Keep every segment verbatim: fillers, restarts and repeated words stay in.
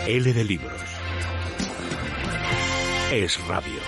L de Libros. Es radio.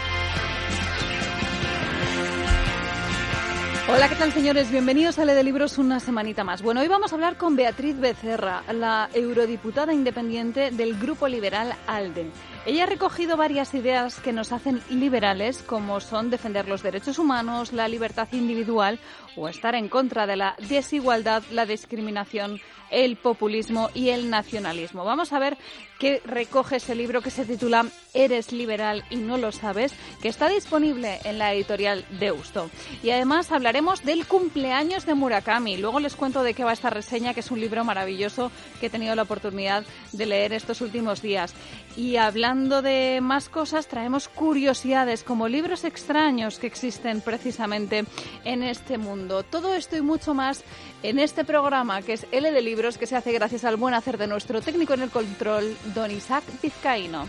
Hola, ¿qué tal, señores? Bienvenidos a L de Libros una semanita más. Bueno, hoy vamos a hablar con Beatriz Becerra, la eurodiputada independiente del Grupo Liberal ALDE. Ella ha recogido varias ideas que nos hacen liberales, como son defender los derechos humanos, la libertad individual o estar en contra de la desigualdad, la discriminación, el populismo y el nacionalismo. Vamos a ver qué recoge ese libro que se titula Eres liberal y no lo sabes, que está disponible en la editorial Deusto. Y además hablaremos del cumpleaños de Murakami. Luego les cuento de qué va esta reseña, que es un libro maravilloso que he tenido la oportunidad de leer estos últimos días. Y hablando de más cosas, traemos curiosidades como libros extraños que existen precisamente en este mundo. Todo esto y mucho más en este programa, que es L de Libros, que se hace gracias al buen hacer de nuestro técnico en el control, don Isaac Vizcaíno.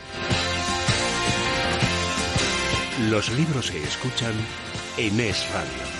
Los libros se escuchan en Es Radio.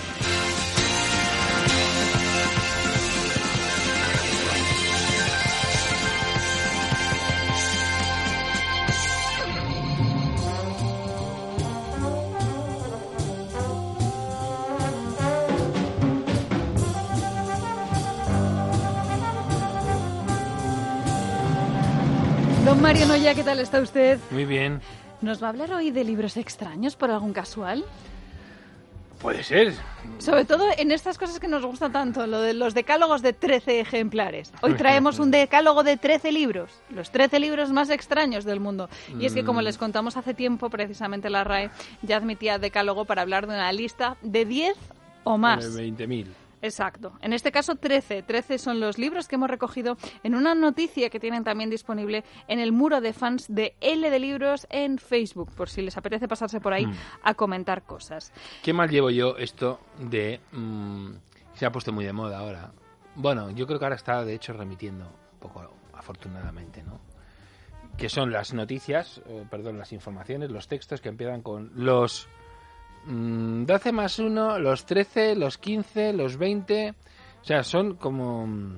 Don Mario Noya, ¿qué tal está usted? Muy bien. ¿Nos va a hablar hoy de libros extraños por algún casual? Puede ser. Sobre todo en estas cosas que nos gusta tanto, lo de los decálogos de trece ejemplares. Hoy traemos un decálogo de trece libros, los trece libros más extraños del mundo. Y es que, como les contamos hace tiempo, precisamente la R A E ya admitía decálogo para hablar de una lista de diez o más. De veinte mil. Exacto. En este caso, trece. trece son los libros que hemos recogido en una noticia que tienen también disponible en el muro de fans de L de Libros en Facebook, por si les apetece pasarse por ahí mm. a comentar cosas. ¿Qué mal llevo yo esto de... Mmm, se ha puesto muy de moda ahora? Bueno, yo creo que ahora está, de hecho, remitiendo un poco, afortunadamente, ¿no? Que son las noticias, eh, perdón, las informaciones, los textos que empiezan con los... doce más uno, los trece, los quince, los veinte. O sea, son como... Mmm,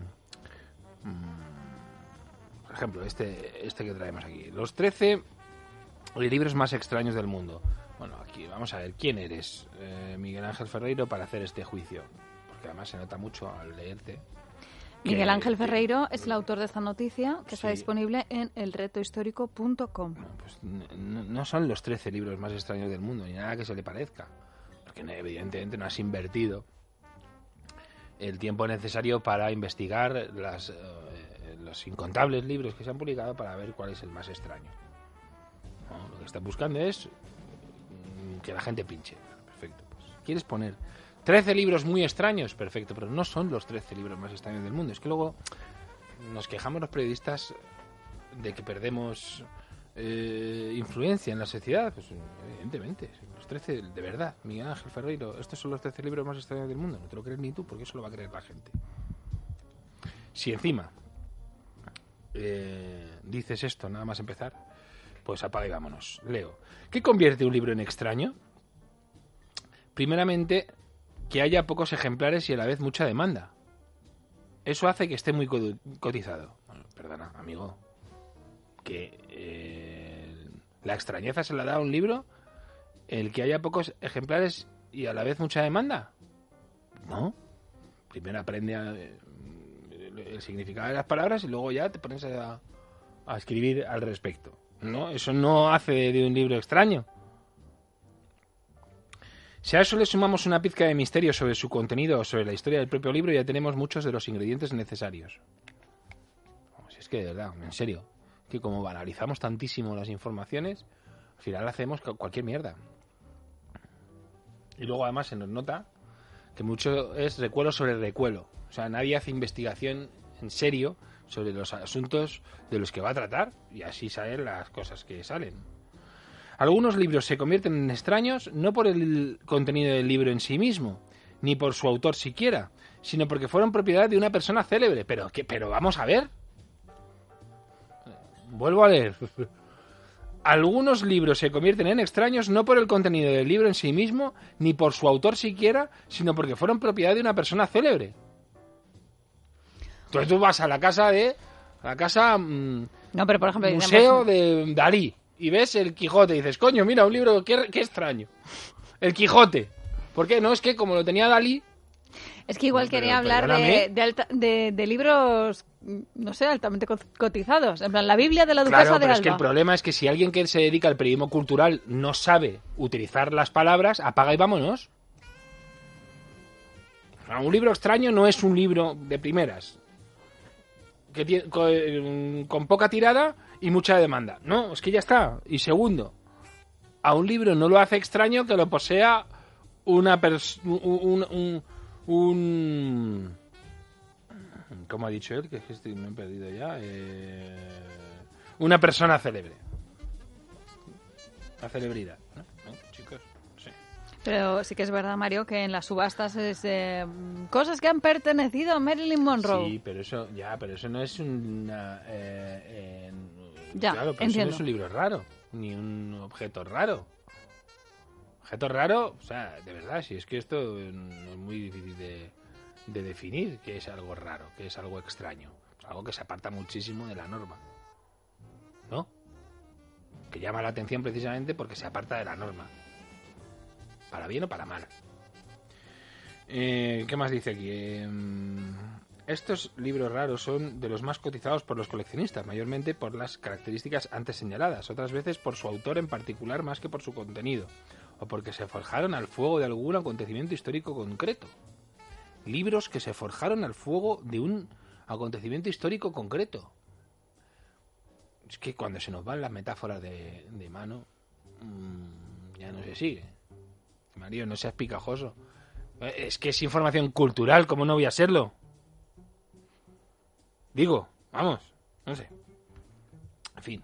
por ejemplo, este, este que traemos aquí. Los trece libros más extraños del mundo. Bueno, aquí vamos a ver, ¿quién eres, eh, Miguel Ángel Ferreiro, para hacer este juicio? Porque además se nota mucho al leerte. Miguel Ángel Ferreiro es el autor de esta noticia, que sí. Está disponible en el reto histórico punto com. No, pues no, no son los trece libros más extraños del mundo, ni nada que se le parezca, porque evidentemente no has invertido el tiempo necesario para investigar las, eh, los incontables libros que se han publicado para ver cuál es el más extraño. No, lo que estás buscando es que la gente pinche. Perfecto. Pues, ¿quieres poner trece libros muy extraños? Perfecto, pero no son los trece libros más extraños del mundo. Es que luego nos quejamos los periodistas de que perdemos eh, influencia en la sociedad. Pues evidentemente, los trece, de verdad, Miguel Ángel Ferreiro, estos son los trece libros más extraños del mundo. No te lo crees ni tú, porque eso lo va a creer la gente. Si encima eh, dices esto nada más empezar, pues apaga y vámonos. Leo. ¿Qué convierte un libro en extraño? Primeramente, que haya pocos ejemplares y a la vez mucha demanda. Eso hace que esté muy cotizado. Bueno, perdona, amigo, que eh, la extrañeza se la da a un libro el que haya pocos ejemplares y a la vez mucha demanda. No. Primero aprende a, eh, el significado de las palabras y luego ya te pones a, a escribir al respecto. No, eso no hace de un libro extraño. Si a eso le sumamos una pizca de misterio sobre su contenido o sobre la historia del propio libro, ya tenemos muchos de los ingredientes necesarios. No, si es que, de verdad, en serio, que como banalizamos tantísimo las informaciones, al final hacemos cualquier mierda. Y luego además se nos nota que mucho es recuelo sobre recuelo. O sea, nadie hace investigación en serio sobre los asuntos de los que va a tratar y así salen las cosas que salen. Algunos libros se convierten en extraños no por el contenido del libro en sí mismo, ni por su autor siquiera, sino porque fueron propiedad de una persona célebre. Pero, ¿qué? Pero vamos a ver. Vuelvo a leer. Algunos libros se convierten en extraños no por el contenido del libro en sí mismo, ni por su autor siquiera, sino porque fueron propiedad de una persona célebre. Entonces tú vas a la casa de a la casa mmm, no, pero por ejemplo, Museo digamos... de Dalí, y ves el Quijote y dices, coño, mira, un libro, qué, qué extraño. El Quijote. ¿Por qué? No, es que como lo tenía Dalí... Es que igual Pero, quería hablar de, de, alta, de, de libros, no sé, altamente cotizados. En plan, la Biblia de la Duquesa claro, de pero Alba. Es que el problema es que si alguien que se dedica al periodismo cultural no sabe utilizar las palabras, apaga y vámonos. Un libro extraño no es un libro de primeras, que tiene, con, con poca tirada y mucha demanda. No, es que ya está. Y segundo, a un libro no lo hace extraño que lo posea una persona... Un, un, un... ¿Cómo ha dicho él? Que es que estoy, me he perdido ya. Eh... Una persona célebre. La celebridad, ¿no? ¿No, chicos? Sí. Pero sí que es verdad, Mario, que en las subastas es eh, cosas que han pertenecido a Marilyn Monroe. Sí, pero eso, ya, pero eso no es una... Eh, eh, ya, claro, pero entiendo. Eso no es un libro raro, ni un objeto raro. Objeto raro, o sea, de verdad, si es que esto es muy difícil de, de definir qué es algo raro, qué es algo extraño. Es algo que se aparta muchísimo de la norma, ¿no? Que llama la atención precisamente porque se aparta de la norma. Para bien o para mal. Eh, ¿Qué más dice aquí? Eh, estos libros raros son de los más cotizados por los coleccionistas, mayormente por las características antes señaladas, otras veces por su autor en particular más que por su contenido, o porque se forjaron al fuego de algún acontecimiento histórico concreto. Libros que se forjaron al fuego de un acontecimiento histórico concreto. Es que cuando se nos van las metáforas de, de mano, mmm, ya no se sigue. Mario, no seas picajoso. Es que es información cultural, ¿cómo no voy a serlo? Digo, vamos, no sé. En fin.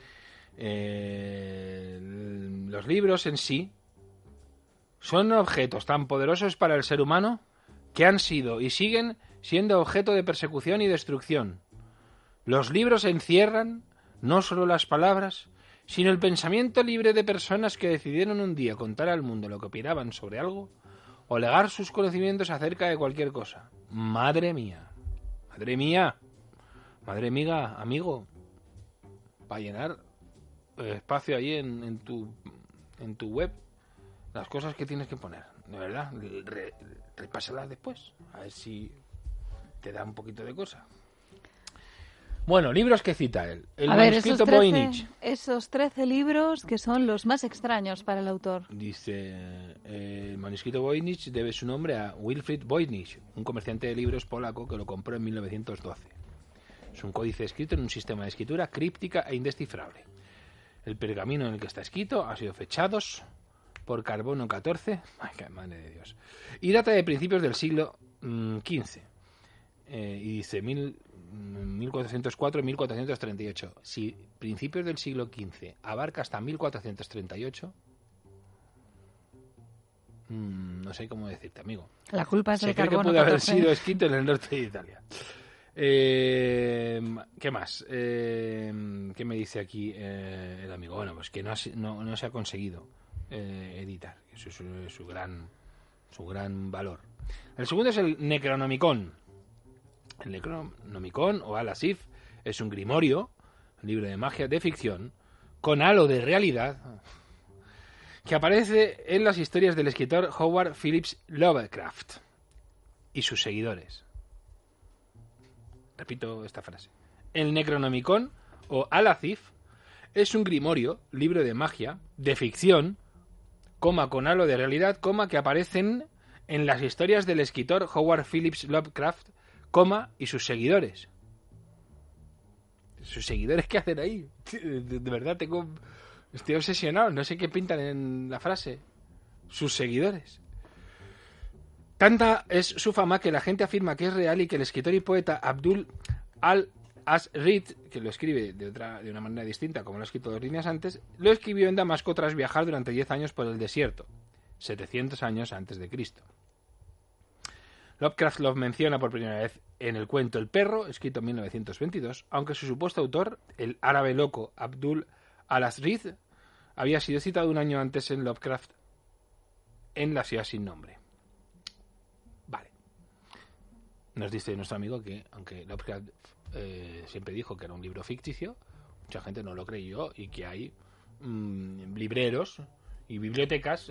Eh, los libros en sí son objetos tan poderosos para el ser humano que han sido y siguen siendo objeto de persecución y destrucción. Los libros encierran no solo las palabras, sino el pensamiento libre de personas que decidieron un día contar al mundo lo que opinaban sobre algo o legar sus conocimientos acerca de cualquier cosa. Madre mía, madre mía, madre mía, amigo, para llenar espacio ahí en, en tu en tu web, las cosas que tienes que poner, de verdad, re, repásalas después, a ver si te da un poquito de cosa. Bueno, libros que cita él. El a ver, manuscrito esos trece, Voynich. esos trece libros que son los más extraños para el autor. Dice, eh, el manuscrito Voynich debe su nombre a Wilfrid Voynich, un comerciante de libros polaco que lo compró en mil novecientos doce. Es un códice escrito en un sistema de escritura críptica e indescifrable. El pergamino en el que está escrito ha sido fechados por carbono catorce, ay, qué madre de Dios, y data de principios del siglo mmm, quince. Eh, y dice mil, mil cuatrocientos cuatro a mil cuatrocientos treinta y ocho. Si principios del siglo quince abarca hasta mil cuatrocientos treinta y ocho, mmm, no sé cómo decirte, amigo. La culpa es Se del cree carbono que puede haber catorce. sido escrito en el norte de Italia. Eh, ¿Qué más? Eh, ¿Qué me dice aquí eh, el amigo? Bueno, pues que no, ha, no, no se ha conseguido eh, editar. Eso es su, su gran su gran valor. El segundo es el Necronomicon. El Necronomicon o Al-Asif es un grimorio, un libro de magia de ficción, con halo de realidad, que aparece en las historias del escritor Howard Phillips Lovecraft y sus seguidores. Repito esta frase. El Necronomicon o Al-Asif es un grimorio, libro de magia, de ficción, coma con halo de realidad, coma que aparecen en las historias del escritor Howard Phillips Lovecraft, coma y sus seguidores. ¿Sus seguidores qué hacen ahí? De, de verdad tengo... Estoy obsesionado, no sé qué pintan en la frase. Sus seguidores. Tanta es su fama que la gente afirma que es real y que el escritor y poeta Abdul al-Asrid, que lo escribe de otra de una manera distinta, como lo ha escrito dos líneas antes, lo escribió en Damasco tras viajar durante diez años por el desierto, setecientos años antes de Cristo. Lovecraft lo menciona por primera vez en el cuento El perro, escrito en mil novecientos veintidós, aunque su supuesto autor, el árabe loco Abdul al-Asrid, había sido citado un año antes en Lovecraft en La ciudad sin nombre. Vale. nos dice nuestro amigo que, aunque Lovecraft eh, siempre dijo que era un libro ficticio, mucha gente no lo creyó y que hay mmm, libreros y bibliotecas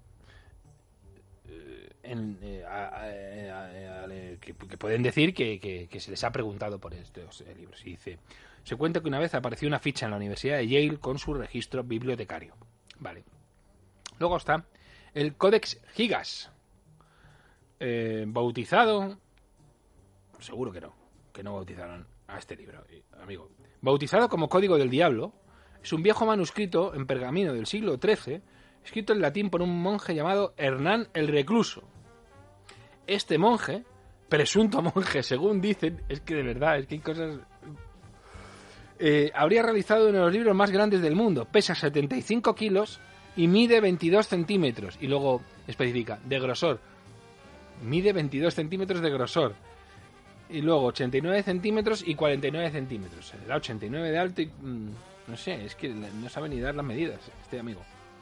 eh, en, eh, a, a, a, a, que, que pueden decir que, que, que se les ha preguntado por estos eh, libros. Y dice, se cuenta que una vez apareció una ficha en la Universidad de Yale con su registro bibliotecario. Vale. Luego está el Codex Gigas, eh, bautizado... Seguro que no, que no bautizaron a este libro, amigo. Bautizado como Código del Diablo, es un viejo manuscrito en pergamino del siglo trece, escrito en latín por un monje llamado Hernán el Recluso. Este monje, presunto monje, según dicen, es que de verdad, es que hay cosas... Eh, habría realizado uno de los libros más grandes del mundo, pesa setenta y cinco kilos y mide veintidós centímetros, y luego especifica, de grosor, mide veintidós centímetros de grosor. Y luego ochenta y nueve centímetros y cuarenta y nueve centímetros. Se le da ochenta y nueve de alto y... Mmm, no sé, es que no sabe ni dar las medidas este amigo.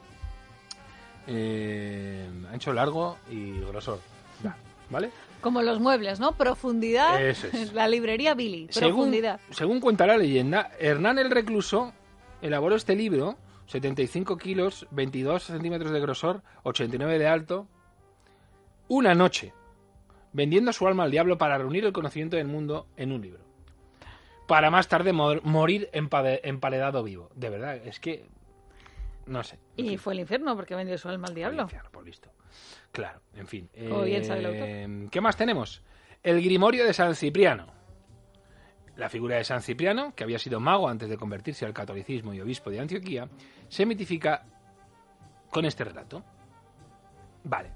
Eh, ancho, largo y grosor. ¿Vale? Como los muebles, ¿no? Profundidad. Eso es. La librería Billy. Según, Profundidad. Según cuenta la leyenda, Hernán el Recluso elaboró este libro, setenta y cinco kilos, veintidós centímetros de grosor, ochenta y nueve de alto, una noche, vendiendo su alma al diablo para reunir el conocimiento del mundo en un libro, para más tarde mor- morir empade- emparedado vivo. De verdad, es que... No sé. Y fin. fue al infierno porque vendió su alma al diablo. Al infierno, por listo. Claro, en fin. Como Eh, bien sabe el autor. ¿Qué más tenemos? El Grimorio de San Cipriano. La figura de San Cipriano, que había sido mago antes de convertirse al catolicismo y obispo de Antioquía, se mitifica con este relato. Vale.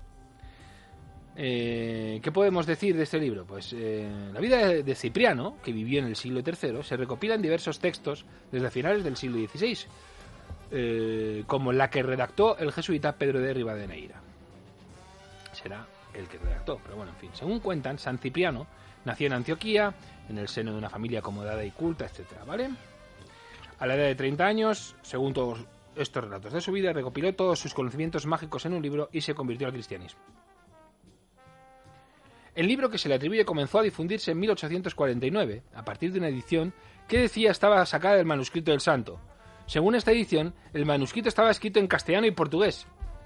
Eh, ¿Qué podemos decir de este libro? Pues eh, la vida de, de Cipriano, que vivió en el siglo tercero, se recopila en diversos textos desde finales del siglo dieciséis, eh, como la que redactó el jesuita Pedro de Rivadeneira. Será el que redactó, pero bueno, en fin. Según cuentan, San Cipriano nació en Antioquía, en el seno de una familia acomodada y culta, etcétera, ¿vale? A la edad de treinta años, según todos estos relatos de su vida, recopiló todos sus conocimientos mágicos en un libro y se convirtió al cristianismo. El libro que se le atribuye comenzó a difundirse en mil ochocientos cuarenta y nueve, a partir de una edición que decía estaba sacada del manuscrito del santo. Según esta edición, el manuscrito estaba escrito en castellano y portugués.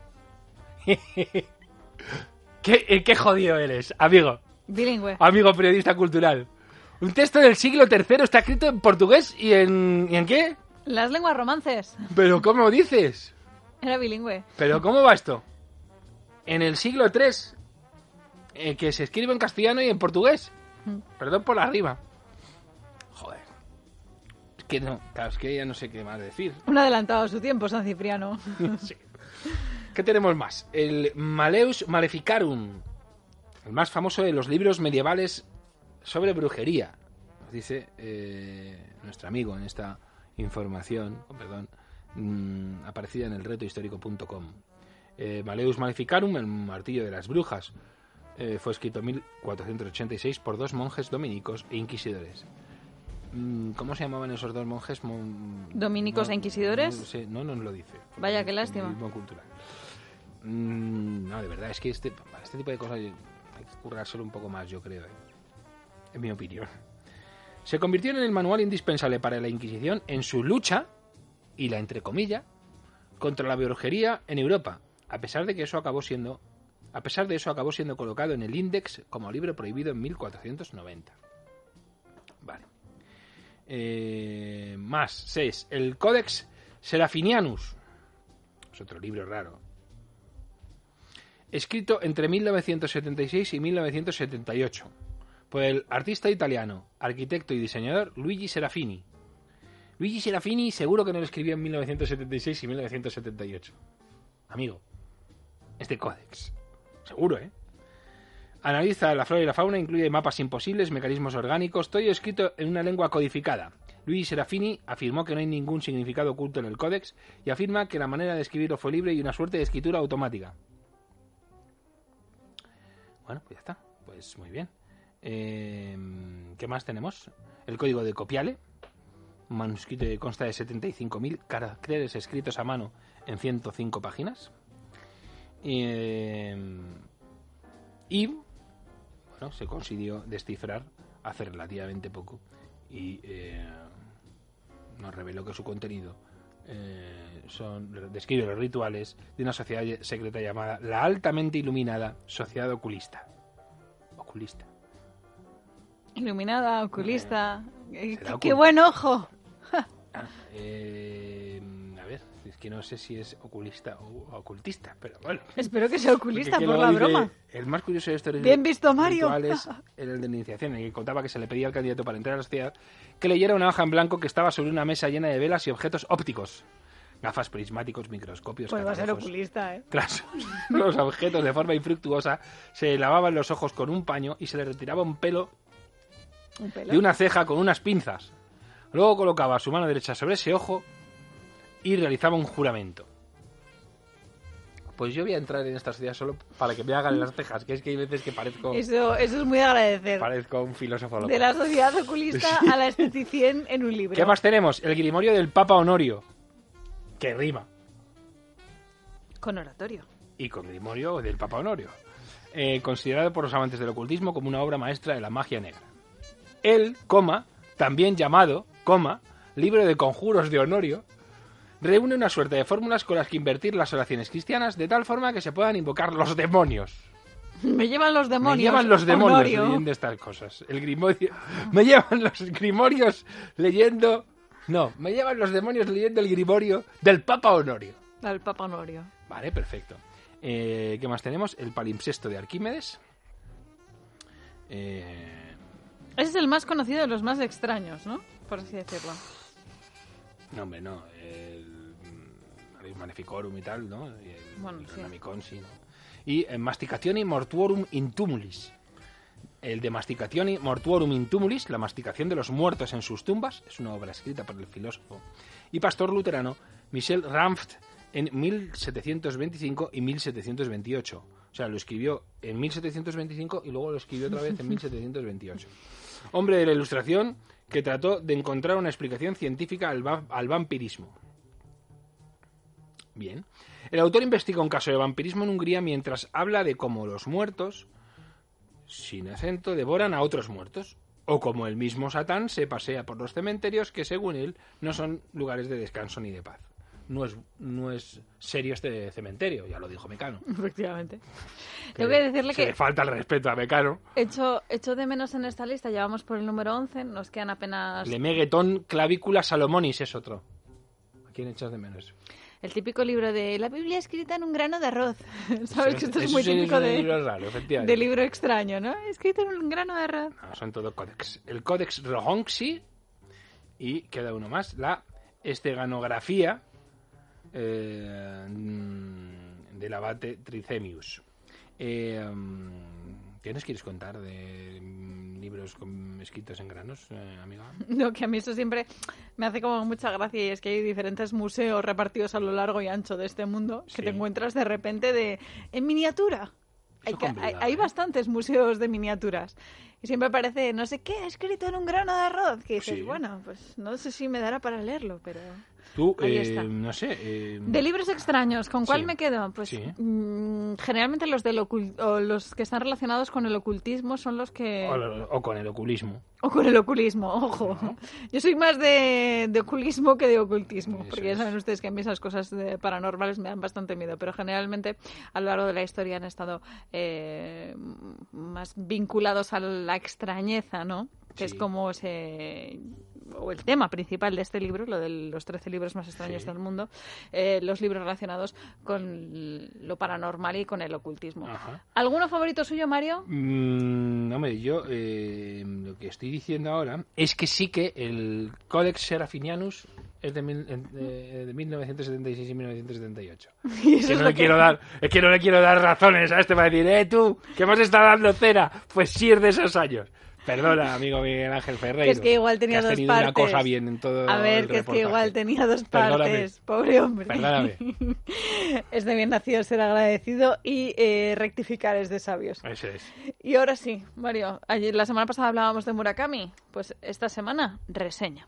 ¿Qué, ¿Qué jodido eres, amigo? Bilingüe. Amigo periodista cultural. Un texto del siglo tercero está escrito en portugués y en... ¿y en qué? Las lenguas romances. ¿Pero cómo dices? Era bilingüe. ¿Pero cómo va esto? En el siglo tercero... Eh, que se escribe en castellano y en portugués. Mm. Perdón por la rima. Joder. Es que no, claro, es que ya no sé qué más decir. Un adelantado a su tiempo, San Cipriano. Sí. ¿Qué tenemos más? El Maleus Maleficarum, el más famoso de los libros medievales sobre brujería. Nos dice eh, nuestro amigo en esta información, oh, perdón, mmm, aparecida en el reto histórico punto com. Eh, Maleus Maleficarum, el martillo de las brujas. Eh, fue escrito en mil cuatrocientos ochenta y seis por dos monjes dominicos e inquisidores. ¿Cómo se llamaban esos dos monjes? Mon... ¿Dominicos no, e inquisidores? No, sí, no nos lo dice. Vaya, qué lástima. Cultural. Mm, no, de verdad, es que este, para este tipo de cosas hay que currárselo un poco más, yo creo. ¿eh? En mi opinión. Se convirtió en el manual indispensable para la Inquisición en su lucha, y la entre comillas, contra la brujería en Europa, a pesar de que eso acabó siendo... A pesar de eso, acabó siendo colocado en el Índex como libro prohibido en mil cuatrocientos noventa. Vale. Eh, más, seis. El Codex Serafinianus. Es otro libro raro. Escrito entre mil novecientos setenta y seis y mil novecientos setenta y ocho. Por el artista italiano, arquitecto y diseñador Luigi Serafini. Luigi Serafini seguro que no lo escribió en mil novecientos setenta y seis y mil novecientos setenta y ocho. Amigo, este códex... Seguro, ¿eh? Analiza la flora y la fauna, incluye mapas imposibles, mecanismos orgánicos, todo escrito en una lengua codificada. Luigi Serafini afirmó que no hay ningún significado oculto en el códex y afirma que la manera de escribirlo fue libre y una suerte de escritura automática. Bueno, pues ya está. Pues muy bien. Eh, ¿Qué más tenemos? El código de Copiale. Un manuscrito que consta de setenta y cinco mil caracteres escritos a mano en ciento cinco páginas. Eh, y bueno, se consiguió descifrar hace relativamente poco y eh, nos reveló que su contenido eh, son describe los rituales de una sociedad secreta llamada la altamente iluminada Sociedad Oculista. Oculista. Iluminada, oculista. Eh, qué, ocult- qué buen ojo. Ah, eh, a ver, es que no sé si es oculista o ocultista, pero bueno. Espero que sea oculista Porque por luego la dice, broma. el más curioso de estos Bien visto, Mario. rituales era el de iniciación, en el que contaba que se le pedía al candidato para entrar a la sociedad que leyera una hoja en blanco que estaba sobre una mesa llena de velas y objetos ópticos. Gafas, prismáticos, microscopios, Pues va a ser catálogos. oculista, ¿eh? Tras los objetos de forma infructuosa, se lavaban los ojos con un paño y se le retiraba un pelo Un pelo. de una ceja con unas pinzas. Luego colocaba su mano derecha sobre ese ojo y realizaba un juramento. Pues yo voy a entrar en esta sociedad solo para que me hagan las cejas, que es que hay veces que parezco, Eso, eso es muy agradecer. parezco un filósofo loco. De la sociedad oculista a la esteticien en un libro. ¿Qué más tenemos? El grimorio del Papa Honorio, que rima. Con oratorio. Y con grimorio del Papa Honorio. Eh, considerado por los amantes del ocultismo como una obra maestra de la magia negra. El, coma, también llamado, coma, libro de conjuros de Honorio, reúne una suerte de fórmulas con las que invertir las oraciones cristianas de tal forma que se puedan invocar los demonios. Me llevan los demonios. Me llevan los demonios Honorio. leyendo estas cosas. El grimorio... Me llevan los grimorios leyendo... No, me llevan los demonios leyendo el grimorio del Papa Honorio. Al Papa Honorio. Vale, perfecto. Eh, ¿Qué más tenemos? El palimpsesto de Arquímedes. Eh... Ese es el más conocido de los más extraños, ¿no? Por así decirlo. No, hombre, no. El, el Maleficorum y tal, ¿no? Y el, Bueno, el sí. Renomicon, sí, ¿no? Y el Masticatione Mortuorum in Tumulis. El de Masticatione Mortuorum in Tumulis, la masticación de los muertos en sus tumbas, es una obra escrita por el filósofo y pastor luterano Michel Ramft en mil setecientos veinticinco y mil setecientos veintiocho. O sea, lo escribió en mil setecientos veinticinco y luego lo escribió otra vez en mil setecientos veintiocho. Hombre de la Ilustración que trató de encontrar una explicación científica al, va- al vampirismo. Bien. El autor investiga un caso de vampirismo en Hungría mientras habla de cómo los muertos, sin acento, devoran a otros muertos. O como el mismo Satán se pasea por los cementerios que, según él, no son lugares de descanso ni de paz. No es, no es serio este cementerio, ya lo dijo Mecano. Efectivamente. Tengo que decirle se que le falta el respeto a Mecano. echo, echo de menos en esta lista, ya vamos por el número once, nos quedan apenas... Le Meguetón Clavícula Salomonis es otro. ¿A quién echas de menos? El típico libro de la Biblia escrita en un grano de arroz. Sabes que esto es Eso muy sí típico un de, libro raro, efectivamente. de libro extraño, ¿no? Escrito en un grano de arroz. No, son todo códex. El Codex Rohonxi y queda uno más, la esteganografía eh, del abate Trithemius. Eh, ¿Qué nos quieres contar de mm, libros con, escritos en granos, eh, amiga? No, que a mí eso siempre me hace como mucha gracia y es que hay diferentes museos repartidos a lo largo y ancho de este mundo que Sí. te encuentras de repente de en miniatura. Hay, Eso que- complicado, hay, hay ¿eh? bastantes museos de miniaturas. Y siempre parece, no sé qué, escrito en un grano de arroz. Que dices, Sí. bueno, pues no sé si me dará para leerlo, pero... Tú, Ahí eh, está. no sé... eh, De libros extraños, ¿con cuál Sí. me quedo? Pues Sí. mm, generalmente los del ocul- o los que están relacionados con el ocultismo son los que... o, lo- o con el oculismo. O con el oculismo, ojo. No. Yo soy más de, de oculismo que de ocultismo, Eso porque ya es. saben ustedes que a mí esas cosas de paranormales me dan bastante miedo, pero generalmente a lo largo de la historia han estado eh, más vinculados a la extrañeza, ¿no? Que Sí. es como se... o el tema principal de este libro, lo de los trece libros más extraños Sí. del mundo, eh, los libros relacionados con lo paranormal y con el ocultismo. Ajá. ¿Alguno favorito suyo, Mario? Mm, hombre, yo eh, lo que estoy diciendo ahora es que sí que el Codex Serafinianus es de, mil, eh, de mil novecientos setenta y seis y mil novecientos setenta y ocho. Y Es eso que es no lo le quiero dar, es que no le quiero dar razones a este para decir, eh, tú, que hemos estado dando cera. Pues sí es de esos años. Perdona, amigo Miguel Ángel Ferreiro. Que es que igual tenía que has dos tenido partes. una cosa bien en todo A ver, el que es que reportaje. igual tenía dos Perdóname. partes. Pobre hombre. Perdóname. Es de bien nacido ser agradecido y eh, rectificar es de sabios. Eso es. Y ahora sí, Mario, ayer, la semana pasada hablábamos de Murakami. Pues esta semana, reseña.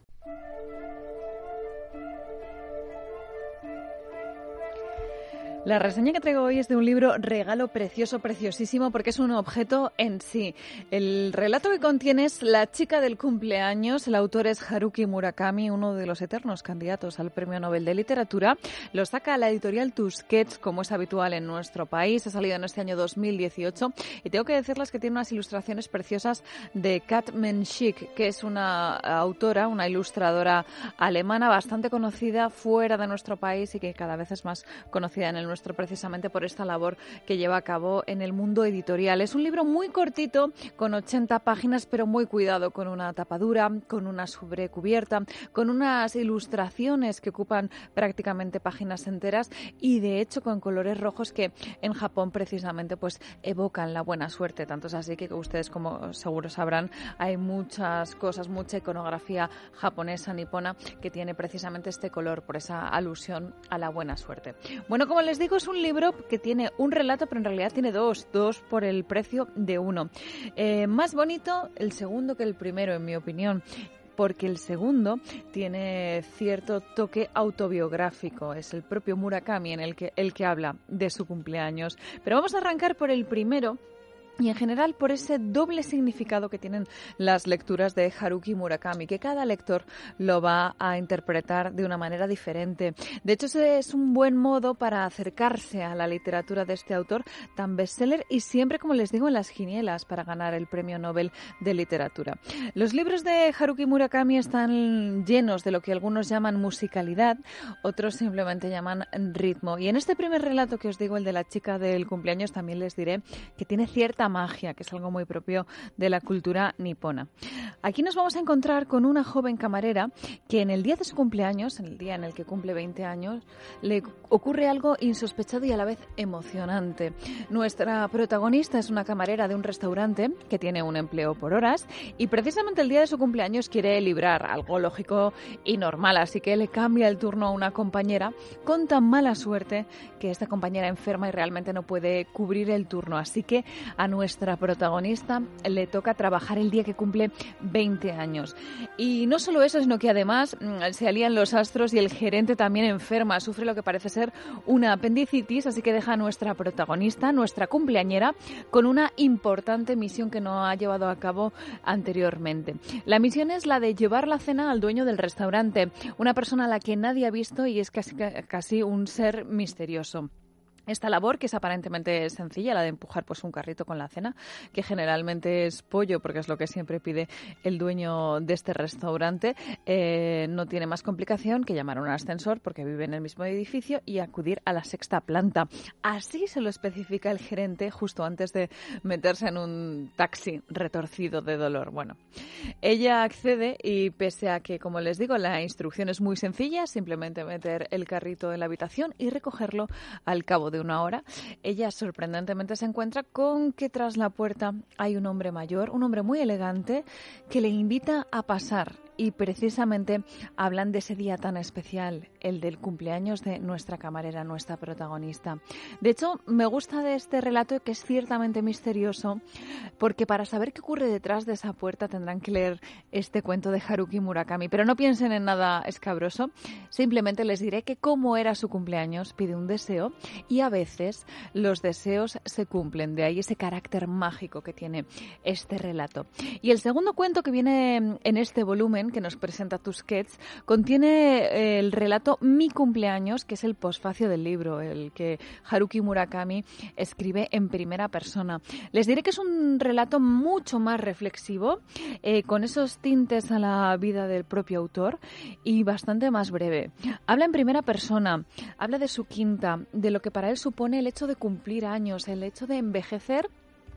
La reseña que traigo hoy es de un libro regalo precioso, preciosísimo, porque es un objeto en sí. El relato que contiene es La chica del cumpleaños. El autor es Haruki Murakami, uno de los eternos candidatos al Premio Nobel de Literatura. Lo saca la editorial Tusquets, como es habitual en nuestro país. Ha salido en este año dos mil dieciocho. Y tengo que decirles que tiene unas ilustraciones preciosas de Kat Menschik, que es una autora, una ilustradora alemana bastante conocida fuera de nuestro país y que cada vez es más conocida en el nuestro precisamente por esta labor que lleva a cabo en el mundo editorial. Es un libro muy cortito, con ochenta páginas, pero muy cuidado, con una tapadura, con una sobrecubierta, con unas ilustraciones que ocupan prácticamente páginas enteras y de hecho con colores rojos que en Japón precisamente pues evocan la buena suerte. Tanto es así que ustedes, como seguro sabrán, hay muchas cosas, mucha iconografía japonesa, nipona, que tiene precisamente este color por esa alusión a la buena suerte. Bueno, como les digo, es un libro que tiene un relato, pero en realidad tiene dos, dos por el precio de uno. Eh, más bonito el segundo que el primero, en mi opinión, porque el segundo tiene cierto toque autobiográfico. Es el propio Murakami en el que, el que habla de su cumpleaños. Pero vamos a arrancar por el primero, y en general por ese doble significado que tienen las lecturas de Haruki Murakami, que cada lector lo va a interpretar de una manera diferente. De hecho, ese es un buen modo para acercarse a la literatura de este autor tan bestseller y siempre, como les digo, en las quinielas para ganar el Premio Nobel de Literatura. Los libros de Haruki Murakami están llenos de lo que algunos llaman musicalidad, otros simplemente llaman ritmo. Y en este primer relato que os digo, el de la chica del cumpleaños, también les diré que tiene cierta magia, que es algo muy propio de la cultura nipona. Aquí nos vamos a encontrar con una joven camarera que en el día de su cumpleaños, en el día en el que cumple veinte años, le ocurre algo insospechado y a la vez emocionante. Nuestra protagonista es una camarera de un restaurante que tiene un empleo por horas y precisamente el día de su cumpleaños quiere librar algo lógico y normal, así que le cambia el turno a una compañera con tan mala suerte que esta compañera enferma y realmente no puede cubrir el turno, así que a nuestra protagonista le toca trabajar el día que cumple veinte años. Y no solo eso, sino que además se alían los astros y el gerente también enferma, sufre lo que parece ser una apendicitis, así que deja a nuestra protagonista, nuestra cumpleañera, con una importante misión que no ha llevado a cabo anteriormente. La misión es la de llevar la cena al dueño del restaurante, una persona a la que nadie ha visto y es casi, casi un ser misterioso. Esta labor, que es aparentemente sencilla, la de empujar pues un carrito con la cena, que generalmente es pollo, porque es lo que siempre pide el dueño de este restaurante, eh, no tiene más complicación que llamar a un ascensor, porque vive en el mismo edificio, y acudir a la sexta planta. Así se lo especifica el gerente justo antes de meterse en un taxi retorcido de dolor. Bueno, ella accede y pese a que, como les digo, la instrucción es muy sencilla, simplemente meter el carrito en la habitación y recogerlo al cabo de de una hora, ella sorprendentemente se encuentra con que tras la puerta hay un hombre mayor, un hombre muy elegante, que le invita a pasar. Y precisamente hablan de ese día tan especial, el del cumpleaños de nuestra camarera, nuestra protagonista. De hecho, me gusta de este relato que es ciertamente misterioso, porque para saber qué ocurre detrás de esa puerta tendrán que leer este cuento de Haruki Murakami. Pero no piensen en nada escabroso, simplemente les diré que como era su cumpleaños, pide un deseo y a veces los deseos se cumplen. De ahí ese carácter mágico que tiene este relato. Y el segundo cuento que viene en este volumen, que nos presenta Tusquets, contiene el relato Mi cumpleaños, que es el posfacio del libro, el que Haruki Murakami escribe en primera persona. Les diré que es un relato mucho más reflexivo, eh, con esos tintes a la vida del propio autor y bastante más breve. Habla en primera persona, habla de su quinta, de lo que para él supone el hecho de cumplir años, el hecho de envejecer,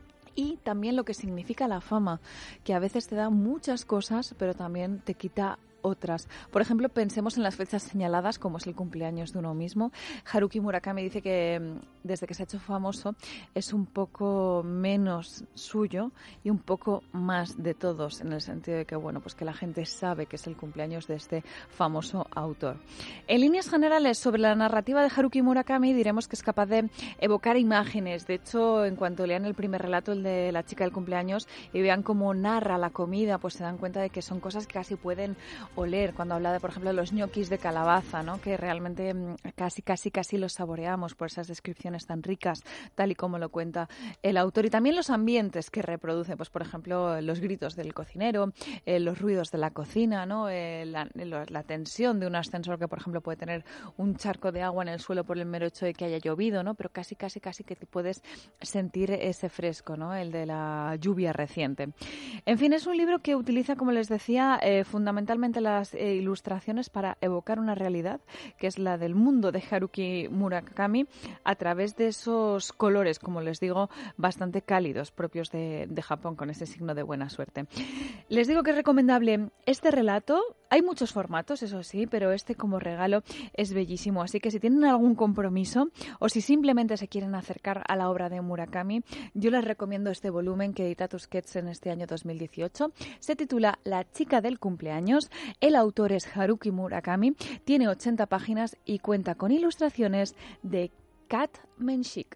y también lo que significa la fama, que a veces te da muchas cosas, pero también te quita otras. Por ejemplo, pensemos en las fechas señaladas, como es el cumpleaños de uno mismo. Haruki Murakami dice que desde que se ha hecho famoso es un poco menos suyo y un poco más de todos, en el sentido de que, bueno, pues que la gente sabe que es el cumpleaños de este famoso autor. En líneas generales, sobre la narrativa de Haruki Murakami, diremos que es capaz de evocar imágenes. De hecho, en cuanto lean el primer relato, el de la chica del cumpleaños, y vean cómo narra la comida, pues se dan cuenta de que son cosas que casi pueden oler cuando habla de, por ejemplo, los ñoquis de calabaza, ¿no? Que realmente casi, casi, casi los saboreamos por esas descripciones tan ricas, tal y como lo cuenta el autor. Y también los ambientes que reproduce, pues por ejemplo, los gritos del cocinero, eh, los ruidos de la cocina, ¿no? Eh, la, la tensión de un ascensor que, por ejemplo, puede tener un charco de agua en el suelo por el mero hecho de que haya llovido, ¿no? Pero casi, casi, casi que puedes sentir ese fresco, ¿no? El de la lluvia reciente. En fin, es un libro que utiliza, como les decía, eh, fundamentalmente las eh, ilustraciones para evocar una realidad, que es la del mundo de Haruki Murakami, a través de esos colores, como les digo, bastante cálidos, propios de, de Japón, con ese signo de buena suerte. Les digo que es recomendable este relato. Hay muchos formatos, eso sí, pero este como regalo es bellísimo. Así que si tienen algún compromiso o si simplemente se quieren acercar a la obra de Murakami, yo les recomiendo este volumen que edita Tusquets en este año dos mil dieciocho. Se titula La chica del cumpleaños. El autor es Haruki Murakami. Tiene ochenta páginas y cuenta con ilustraciones de Kat Menchik.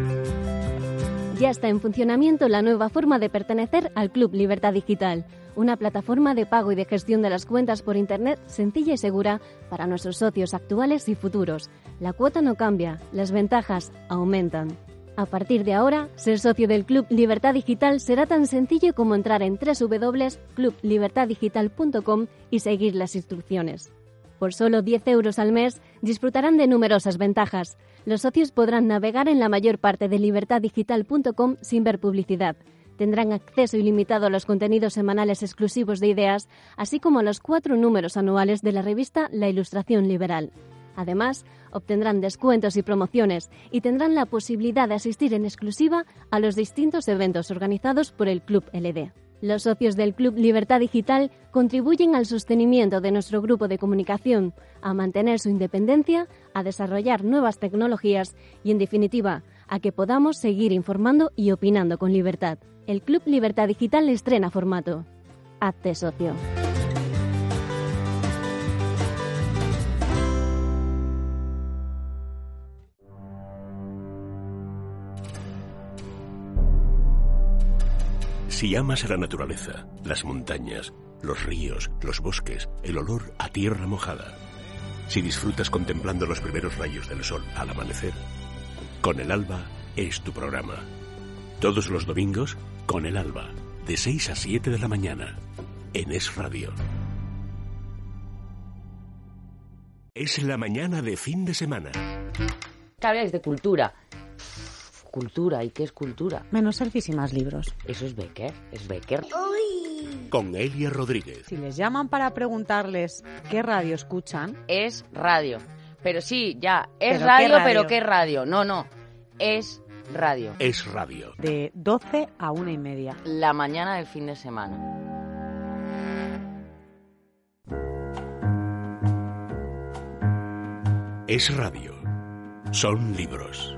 Ya está en funcionamiento la nueva forma de pertenecer al Club Libertad Digital, una plataforma de pago y de gestión de las cuentas por Internet sencilla y segura para nuestros socios actuales y futuros. La cuota no cambia, las ventajas aumentan. A partir de ahora, ser socio del Club Libertad Digital será tan sencillo como entrar en doble u doble u doble u punto club libertad digital punto com y seguir las instrucciones. Por solo diez euros al mes disfrutarán de numerosas ventajas. Los socios podrán navegar en la mayor parte de libertad digital punto com sin ver publicidad. Tendrán acceso ilimitado a los contenidos semanales exclusivos de Ideas, así como a los cuatro números anuales de la revista La Ilustración Liberal. Además, obtendrán descuentos y promociones y tendrán la posibilidad de asistir en exclusiva a los distintos eventos organizados por el Club L D. Los socios del Club Libertad Digital contribuyen al sostenimiento de nuestro grupo de comunicación, a mantener su independencia, a desarrollar nuevas tecnologías y, en definitiva, a que podamos seguir informando y opinando con libertad. El Club Libertad Digital estrena formato. Hazte socio. Si amas a la naturaleza, las montañas, los ríos, los bosques, el olor a tierra mojada, si disfrutas contemplando los primeros rayos del sol al amanecer, Con el Alba es tu programa. Todos los domingos, Con el Alba, de seis a siete de la mañana, en Es Radio. Es la mañana de fin de semana. Que habláis de cultura. Cultura, ¿y qué es cultura? Menos selfies y más libros. Eso es Becker, es Becker. Con Elia Rodríguez. Si les llaman para preguntarles qué radio escuchan... Es radio. Pero sí, ya, es ¿Pero radio, qué radio? pero ¿qué radio? No, no, es radio. Es Radio. De doce a una y media. La mañana del fin de semana. Es Radio. Son libros.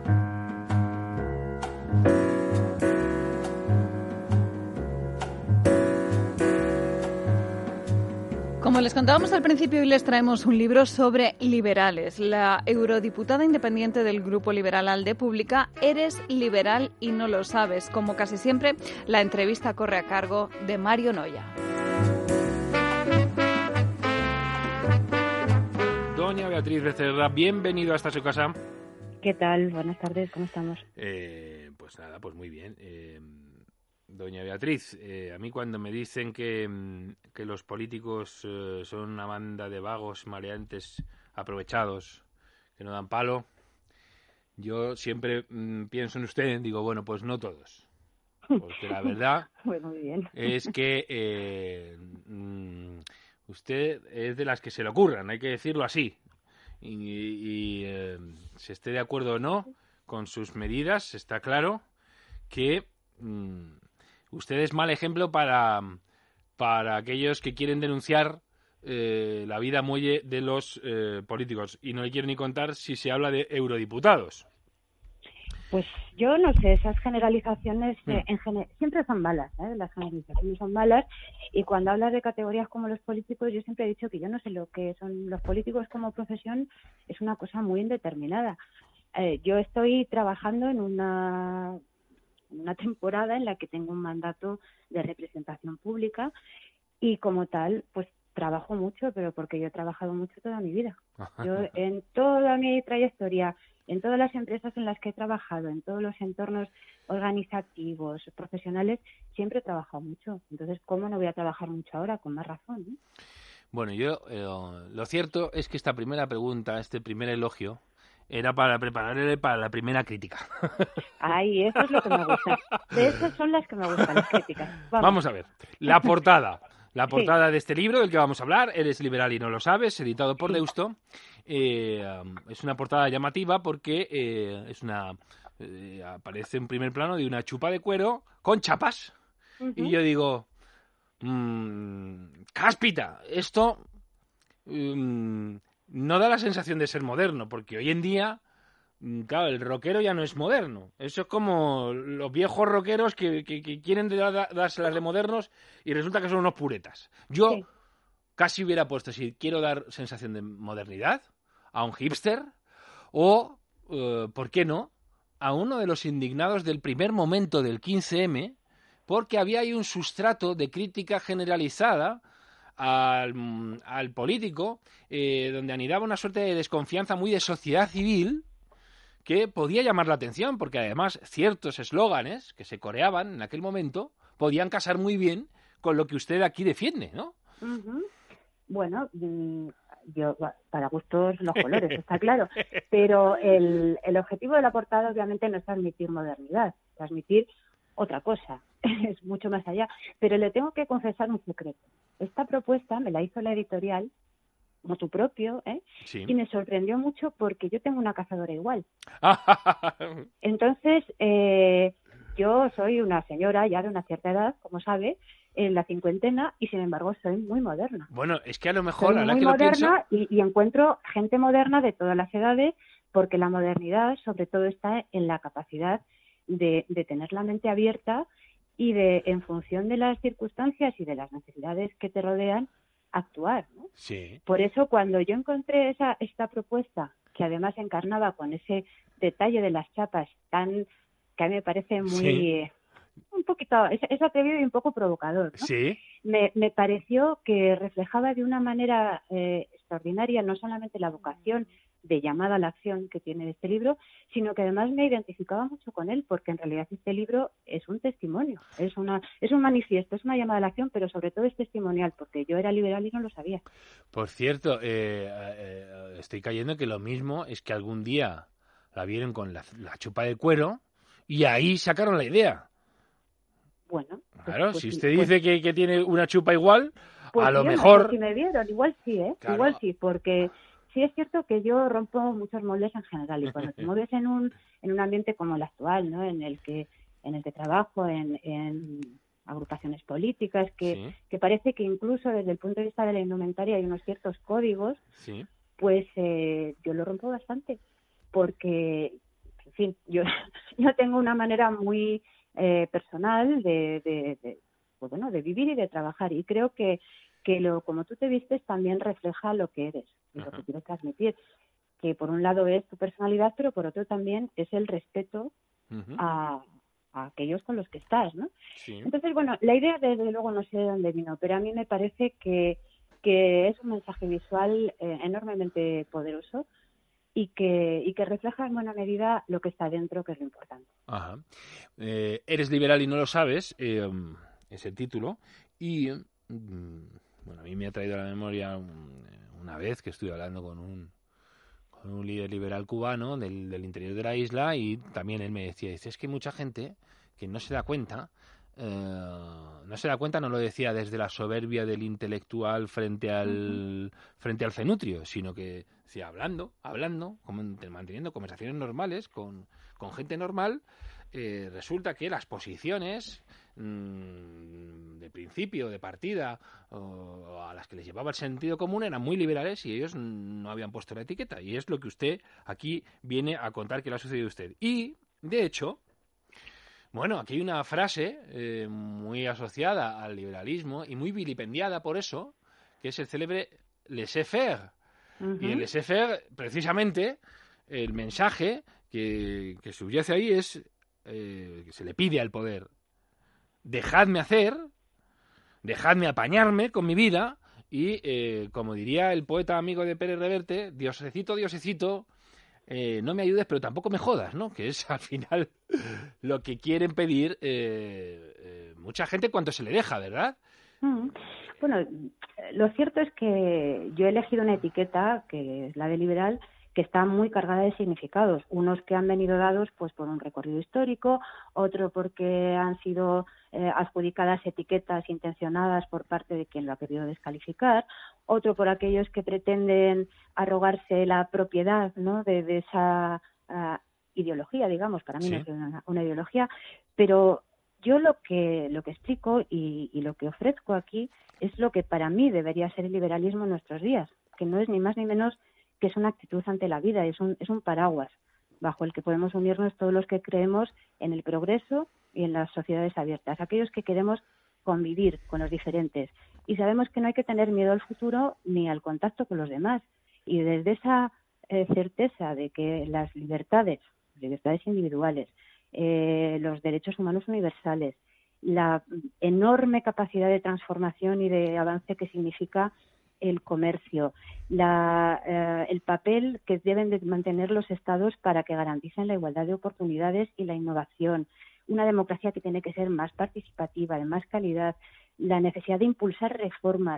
Como les contábamos al principio, hoy les traemos un libro sobre liberales. La eurodiputada independiente del Grupo Liberal ALDE publica Eres liberal y no lo sabes. Como casi siempre, la entrevista corre a cargo de Mario Noya. Doña Beatriz Becerra, bienvenido hasta su casa. ¿Qué tal? Buenas tardes, ¿cómo estamos? Eh, pues nada, pues muy bien. Eh, doña Beatriz, eh, a mí cuando me dicen que, que los políticos eh, son una banda de vagos, maleantes, aprovechados, que no dan palo, yo siempre mm, pienso en usted, digo, bueno, pues no todos. Porque la verdad bueno, muy bien. es que eh, mm, usted es de las que se le ocurran, hay que decirlo así. Y, y eh, si esté de acuerdo o no con sus medidas, está claro que mmm, usted es mal ejemplo para, para aquellos que quieren denunciar eh, la vida muelle de los eh, políticos. Y no le quiero ni contar si se habla de eurodiputados. Pues yo no sé, esas generalizaciones eh, Mm. en gene- siempre son malas, ¿eh? Las generalizaciones son malas, y cuando hablas de categorías como los políticos, yo siempre he dicho que yo no sé lo que son los políticos como profesión, es una cosa muy indeterminada. Eh, yo estoy trabajando en una, una temporada en la que tengo un mandato de representación pública y como tal, pues trabajo mucho, pero porque yo he trabajado mucho toda mi vida. Yo en toda mi trayectoria, en todas las empresas en las que he trabajado, en todos los entornos organizativos, profesionales, siempre he trabajado mucho. Entonces, ¿cómo no voy a trabajar mucho ahora? Con más razón, ¿no? Bueno, yo eh, lo cierto es que esta primera pregunta, este primer elogio, era para prepararle para la primera crítica. Ay, eso es lo que me gusta. De esas son las que me gustan, las críticas. Vamos, vamos a ver, la portada. La portada sí. de este libro del que vamos a hablar, Eres liberal y no lo sabes, editado por sí. Deusto. Eh, es una portada llamativa porque eh, es una eh, aparece en primer plano de una chupa de cuero con chapas. Uh-huh. Y yo digo, mmm, cáspita, esto mmm, no da la sensación de ser moderno, porque hoy en día, claro, el rockero ya no es moderno. Eso es como los viejos rockeros que, que, que quieren da, dárselas de modernos y resulta que son unos puretas. Yo sí. casi hubiera puesto, si quiero dar sensación de modernidad, a un hipster o, uh, ¿por qué no?, a uno de los indignados del primer momento del quince eme, porque había ahí un sustrato de crítica generalizada al, al político, eh, donde anidaba una suerte de desconfianza muy de sociedad civil que podía llamar la atención, porque además ciertos eslóganes que se coreaban en aquel momento podían casar muy bien con lo que usted aquí defiende, ¿no? Uh-huh. Bueno, yo para gustos los colores, está claro, pero el, el objetivo de la portada obviamente no es transmitir modernidad, transmitir otra cosa, es mucho más allá, pero le tengo que confesar un secreto. Esta propuesta me la hizo la editorial, como tu propio, ¿eh? Sí. Y me sorprendió mucho porque yo tengo una cazadora igual. Entonces, eh, yo soy una señora ya de una cierta edad, como sabe, en la cincuentena, y sin embargo soy muy moderna. Bueno, es que a lo mejor, soy a la muy que moderna lo pienso... y, y encuentro gente moderna de todas las edades, porque la modernidad sobre todo está en la capacidad de, de tener la mente abierta y de, en función de las circunstancias y de las necesidades que te rodean, actuar, ¿no? Sí. Por eso cuando yo encontré esa esta propuesta, que además encarnaba con ese detalle de las chapas tan, que a mí me parece muy, sí. eh, un poquito, es, es atrevido y un poco provocador, ¿no? Sí. Me, me pareció que reflejaba de una manera eh, extraordinaria no solamente la vocación de llamada a la acción que tiene este libro, sino que además me identificaba mucho con él, porque en realidad este libro es un testimonio, es una es un manifiesto, es una llamada a la acción, pero sobre todo es testimonial, porque yo era liberal y no lo sabía. Por cierto, eh, eh, estoy cayendo que lo mismo es que algún día la vieron con la, la chupa de cuero y ahí sacaron la idea. Bueno. Claro, pues, si pues, usted pues, dice que, que tiene una chupa igual, pues, a lo yo mejor... No sé si me vieron, igual sí, ¿eh? Claro. Igual sí, porque... Sí es cierto que yo rompo muchos moldes en general y cuando te mueves en un en un ambiente como el actual, ¿no? En el que en el que trabajo en, en agrupaciones políticas que, sí. que parece que incluso desde el punto de vista de la indumentaria hay unos ciertos códigos, sí. pues eh, yo lo rompo bastante porque, en fin, yo yo tengo una manera muy eh, personal de, de, de pues bueno de vivir y de trabajar y creo que que lo como tú te vistes también refleja lo que eres y lo que quieres transmitir, que por un lado es tu personalidad, pero por otro también es el respeto uh-huh. a, a aquellos con los que estás, ¿no? Sí. Entonces, bueno, la idea desde luego no sé de dónde vino, pero a mí me parece que, que es un mensaje visual eh, enormemente poderoso y que, y que refleja en buena medida lo que está dentro, que es lo importante. Ajá. Eh, Eres liberal y no lo sabes, eh, es el título, y... Mm, bueno, a mí me ha traído a la memoria un, una vez que estuve hablando con un, con un líder liberal cubano del, del interior de la isla y también él me decía, dice, es que hay mucha gente que no se da cuenta, eh, no se da cuenta, no lo decía desde la soberbia del intelectual frente al, uh-huh. frente al cenutrio, sino que decía, hablando, hablando, manteniendo conversaciones normales con, con gente normal, eh, resulta que las posiciones mmm, de principio, de partida, o a las que les llevaba el sentido común eran muy liberales y ellos no habían puesto la etiqueta. Y es lo que usted aquí viene a contar que le ha sucedido a usted. Y, de hecho, bueno, aquí hay una frase eh, muy asociada al liberalismo y muy vilipendiada por eso, que es el célebre laissez-faire. Uh-huh. Y el laissez-faire, precisamente, el mensaje que, que subyace ahí es eh, que se le pide al poder: dejadme hacer, dejadme apañarme con mi vida y, eh, como diría el poeta amigo de Pérez Reverte, Diosecito, Diosecito, eh, no me ayudes, pero tampoco me jodas, ¿no? Que es al final lo que quieren pedir eh, eh, mucha gente cuando se le deja, ¿verdad? Mm. Bueno, lo cierto es que yo he elegido una etiqueta, que es la de liberal, que está muy cargada de significados, unos que han venido dados pues por un recorrido histórico, otro porque han sido eh, adjudicadas etiquetas intencionadas por parte de quien lo ha querido descalificar, otro por aquellos que pretenden arrogarse la propiedad, ¿no?, de, de esa uh, ideología, digamos, para mí Sí. no es una, una ideología, pero yo lo que lo que explico y, y lo que ofrezco aquí es lo que para mí debería ser el liberalismo en nuestros días, que no es ni más ni menos que es una actitud ante la vida, es un, es un paraguas bajo el que podemos unirnos todos los que creemos en el progreso y en las sociedades abiertas, aquellos que queremos convivir con los diferentes. Y sabemos que no hay que tener miedo al futuro ni al contacto con los demás. Y desde esa eh, certeza de que las libertades, libertades individuales, eh, los derechos humanos universales, la enorme capacidad de transformación y de avance que significa el comercio, la, eh, el papel que deben de mantener los estados para que garanticen la igualdad de oportunidades y la innovación, una democracia que tiene que ser más participativa, de más calidad, la necesidad de impulsar reformas,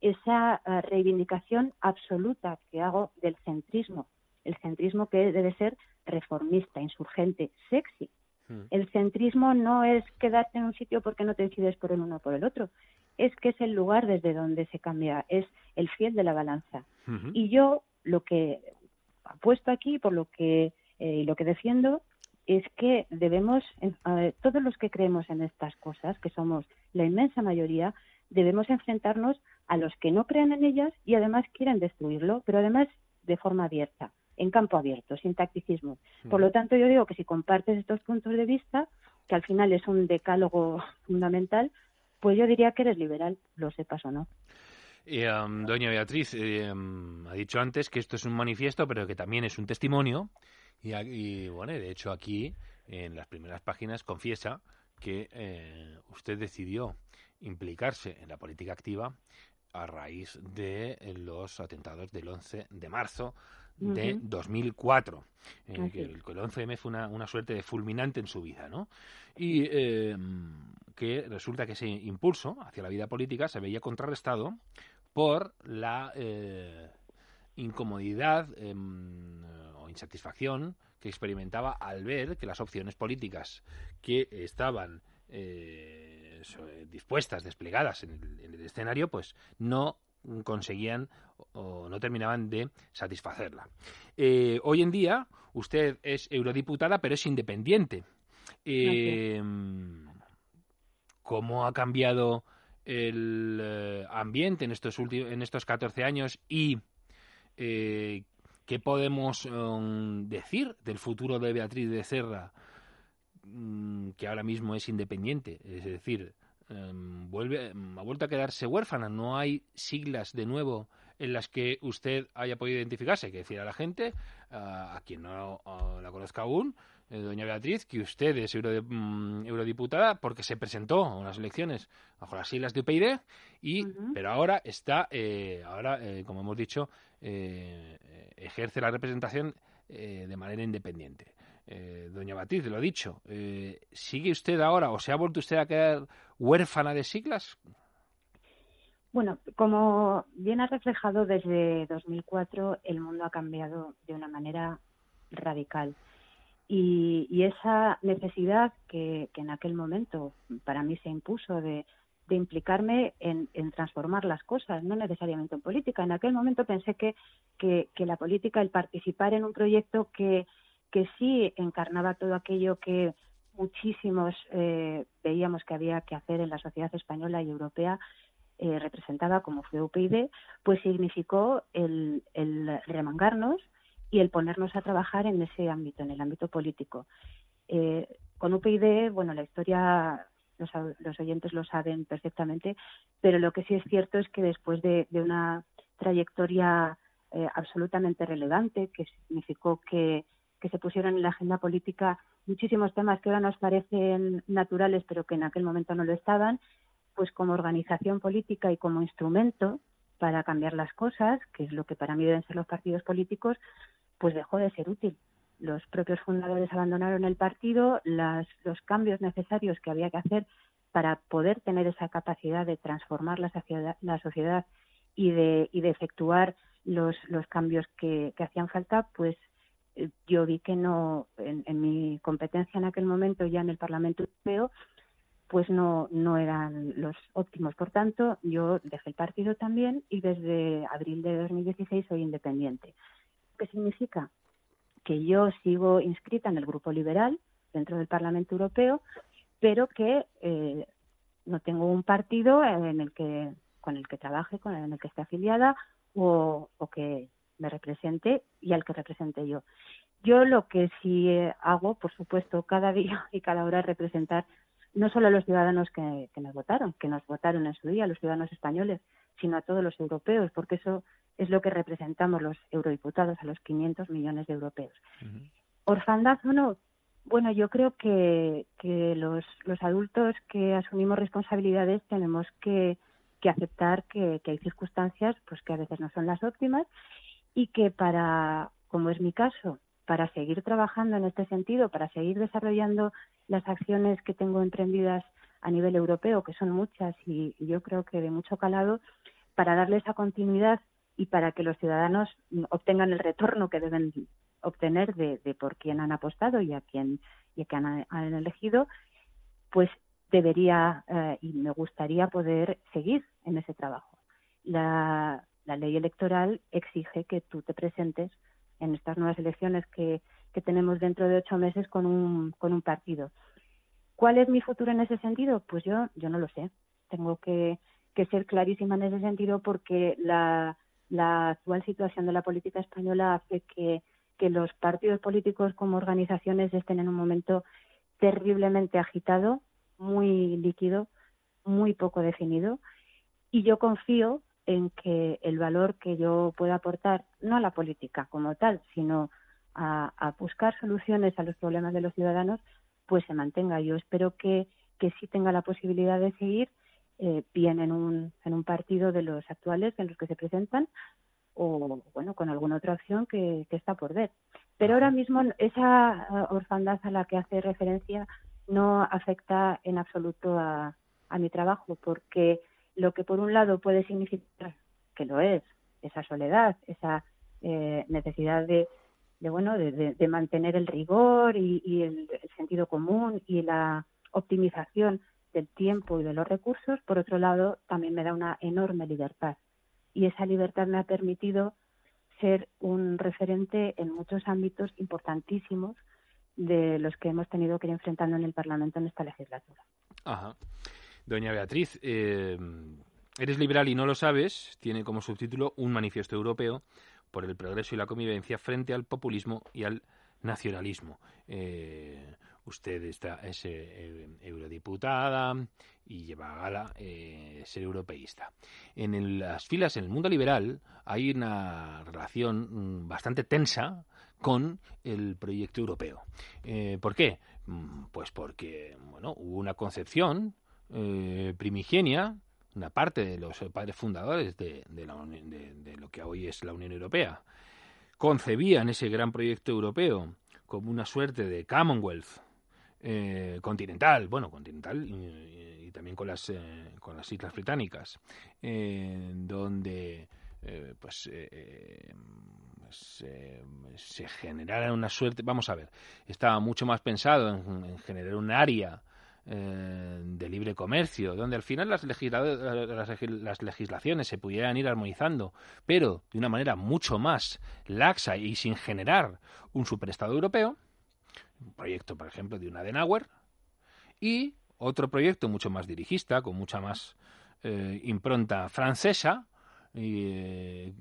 esa uh, reivindicación absoluta que hago del centrismo, el centrismo que debe ser reformista, insurgente, sexy. Mm. El centrismo no es quedarte en un sitio porque no te decides por el uno o por el otro, es que es el lugar desde donde se cambia, es el fiel de la balanza. Uh-huh. Y yo lo que apuesto aquí, por lo que eh, lo que defiendo, es que debemos, eh, todos los que creemos en estas cosas, que somos la inmensa mayoría, debemos enfrentarnos a los que no creen en ellas y además quieren destruirlo, pero además de forma abierta, en campo abierto, sin tacticismo. Uh-huh. Por lo tanto, yo digo que si compartes estos puntos de vista, que al final es un decálogo fundamental, pues yo diría que eres liberal, lo sepas o no. Eh, um, doña Beatriz, eh, um, ha dicho antes que esto es un manifiesto, pero que también es un testimonio. Y, y bueno, de hecho aquí, en las primeras páginas, confiesa que eh, usted decidió implicarse en la política activa a raíz de los atentados del once de marzo de uh-huh. dos mil cuatro. Eh, que el, el once eme fue una, una suerte de fulminante en su vida, ¿no? Y eh, que resulta que ese impulso hacia la vida política se veía contrarrestado por la eh, incomodidad eh, o insatisfacción que experimentaba al ver que las opciones políticas que estaban eh, dispuestas, desplegadas en el, en el escenario, pues no conseguían o no terminaban de satisfacerla. Eh, hoy en día usted es eurodiputada, pero es independiente. Eh, ¿Cómo ha cambiado el eh, ambiente en estos últimos, en estos catorce años y eh, qué podemos um, decir del futuro de Beatriz Becerra, um, que ahora mismo es independiente? Es decir, um, vuelve, um, ha vuelto a quedarse huérfana, no hay siglas de nuevo en las que usted haya podido identificarse. Hay que decir a la gente, uh, a quien no uh, la conozca aún, eh, doña Beatriz, que usted es euro, um, eurodiputada porque se presentó a unas elecciones bajo las siglas de U P y D, y, uh-huh. pero ahora está, eh, ahora eh, como hemos dicho, eh, ejerce la representación eh, de manera independiente. Eh, doña Beatriz, lo dicho, eh, ¿sigue usted ahora o se ha vuelto usted a quedar huérfana de siglas? Bueno, como bien ha reflejado, desde dos mil cuatro el mundo ha cambiado de una manera radical. Y, y esa necesidad que, que en aquel momento para mí se impuso de, de implicarme en, en transformar las cosas, no necesariamente en política. En aquel momento pensé que, que, que la política, el participar en un proyecto que, que sí encarnaba todo aquello que muchísimos eh, veíamos que había que hacer en la sociedad española y europea, eh, representaba, como fue U P y D, pues significó el, el remangarnos y el ponernos a trabajar en ese ámbito, en el ámbito político. Eh, con U P y D, bueno, la historia, los, los oyentes lo saben perfectamente, pero lo que sí es cierto es que después de, de una trayectoria eh, absolutamente relevante, que significó que, que se pusieron en la agenda política muchísimos temas que ahora nos parecen naturales, pero que en aquel momento no lo estaban, pues como organización política y como instrumento para cambiar las cosas, que es lo que para mí deben ser los partidos políticos, pues dejó de ser útil. Los propios fundadores abandonaron el partido, las, los cambios necesarios que había que hacer para poder tener esa capacidad de transformar la sociedad, la sociedad y de, y de efectuar los, los cambios que, que hacían falta, pues eh, yo vi que no, en, en mi competencia en aquel momento ya en el Parlamento Europeo, pues no, no eran los óptimos. Por tanto, yo dejé el partido también y desde abril de dos mil dieciséis soy independiente. ¿Qué significa? Que yo sigo inscrita en el Grupo Liberal dentro del Parlamento Europeo, pero que eh, no tengo un partido en el que con el que trabaje, con el, en el que esté afiliada o, o que me represente y al que represente yo. Yo lo que sí hago, por supuesto, cada día y cada hora es representar no solo a los ciudadanos que, que nos votaron, que nos votaron en su día, los ciudadanos españoles, sino a todos los europeos, porque eso es lo que representamos los eurodiputados, a los quinientos millones de europeos. Uh-huh. ¿Orfandad o no? Bueno, yo creo que, que los, los adultos que asumimos responsabilidades tenemos que, que aceptar que, que hay circunstancias pues que a veces no son las óptimas y que para, como es mi caso, para seguir trabajando en este sentido, para seguir desarrollando las acciones que tengo emprendidas a nivel europeo, que son muchas y, y yo creo que de mucho calado, para darle esa continuidad y para que los ciudadanos obtengan el retorno que deben obtener de, de por quién han apostado y a quién y a quién han, han elegido, pues debería eh, y me gustaría poder seguir en ese trabajo. La, la ley electoral exige que tú te presentes en estas nuevas elecciones que, que tenemos dentro de ocho meses con un, con un partido. ¿Cuál es mi futuro en ese sentido? Pues yo, yo no lo sé. Tengo que, que ser clarísima en ese sentido porque la, la actual situación de la política española hace que, que los partidos políticos como organizaciones estén en un momento terriblemente agitado, muy líquido, muy poco definido, y yo confío en que el valor que yo pueda aportar, no a la política como tal, sino a, a buscar soluciones a los problemas de los ciudadanos, pues se mantenga. Yo espero que, que sí tenga la posibilidad de seguir eh, bien en un, en un partido de los actuales en los que se presentan o, bueno, con alguna otra opción que, que está por ver. Pero ahora mismo esa orfandad a la que hace referencia no afecta en absoluto a, a mi trabajo, porque lo que por un lado puede significar, que lo es, esa soledad, esa eh, necesidad de, de bueno de, de, de mantener el rigor y, y el, el sentido común y la optimización del tiempo y de los recursos, por otro lado también me da una enorme libertad y esa libertad me ha permitido ser un referente en muchos ámbitos importantísimos de los que hemos tenido que ir enfrentando en el Parlamento en esta legislatura. Ajá. Doña Beatriz, eh, eres liberal y no lo sabes, tiene como subtítulo Un manifiesto europeo por el progreso y la convivencia frente al populismo y al nacionalismo. Eh, usted está, es eh, eurodiputada y lleva a gala eh, ser europeísta. En el, las filas, en el mundo liberal, hay una relación bastante tensa con el proyecto europeo. Eh, ¿Por qué? Pues porque bueno, hubo una concepción Eh, primigenia, una parte de los padres fundadores de, de, la, de, de lo que hoy es la Unión Europea, concebían ese gran proyecto europeo como una suerte de Commonwealth eh, continental, bueno, continental y, y también con las, eh, con las Islas Británicas, eh, donde eh, pues eh, se, se generara una suerte, vamos a ver, estaba mucho más pensado en, en generar un área de libre comercio, donde al final las, las, las legislaciones se pudieran ir armonizando, pero de una manera mucho más laxa y sin generar un superestado europeo, un proyecto, por ejemplo, de un Adenauer, y otro proyecto mucho más dirigista, con mucha más eh, impronta francesa, eh,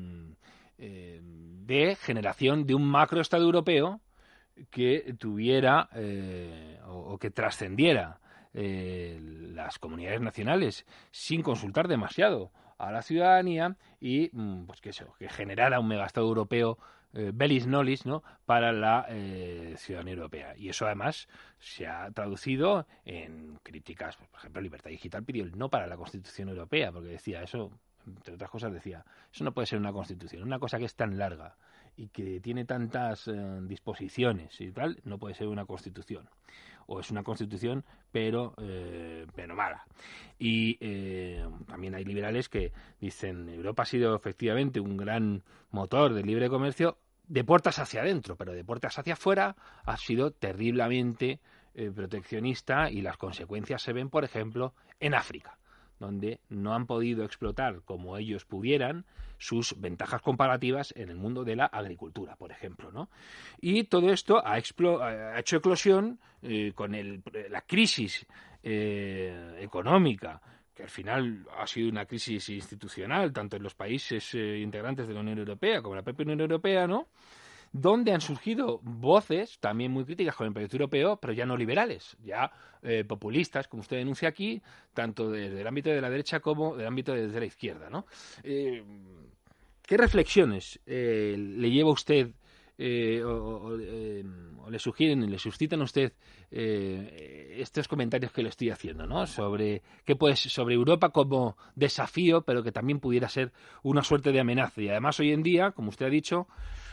eh, de generación de un macroestado europeo que tuviera eh, o, o que trascendiera eh, las comunidades nacionales sin consultar demasiado a la ciudadanía y pues que eso, que generara un megastado europeo eh, bellis nollis, ¿no?, para la eh, ciudadanía europea. Y eso además se ha traducido en críticas, pues, por ejemplo, Libertad Digital pidió el no para la Constitución Europea, porque decía eso entre otras cosas decía, eso no puede ser una constitución, una cosa que es tan larga y que tiene tantas eh, disposiciones y tal, no puede ser una constitución. O es una constitución, pero eh, pero mala. Y eh, también hay liberales que dicen, Europa ha sido efectivamente un gran motor del libre comercio de puertas hacia adentro, pero de puertas hacia afuera ha sido terriblemente eh, proteccionista, y las consecuencias se ven, por ejemplo, en África, donde no han podido explotar como ellos pudieran sus ventajas comparativas en el mundo de la agricultura, por ejemplo, ¿no? Y todo esto ha, explo- ha hecho eclosión eh, con el, la crisis eh, económica, que al final ha sido una crisis institucional, tanto en los países eh, integrantes de la Unión Europea como en la propia Unión Europea, ¿no?, donde han surgido voces también muy críticas con el proyecto europeo, pero ya no liberales, ya eh, populistas, como usted denuncia aquí, tanto desde el ámbito de la derecha como del ámbito de la izquierda, ¿no? Eh, ¿Qué reflexiones eh, le lleva a usted eh, o, o, eh, o le sugieren, le suscitan a usted eh, estos comentarios que le estoy haciendo, ¿no?, sobre qué puede sobre Europa como desafío, pero que también pudiera ser una suerte de amenaza? Y además hoy en día, como usted ha dicho,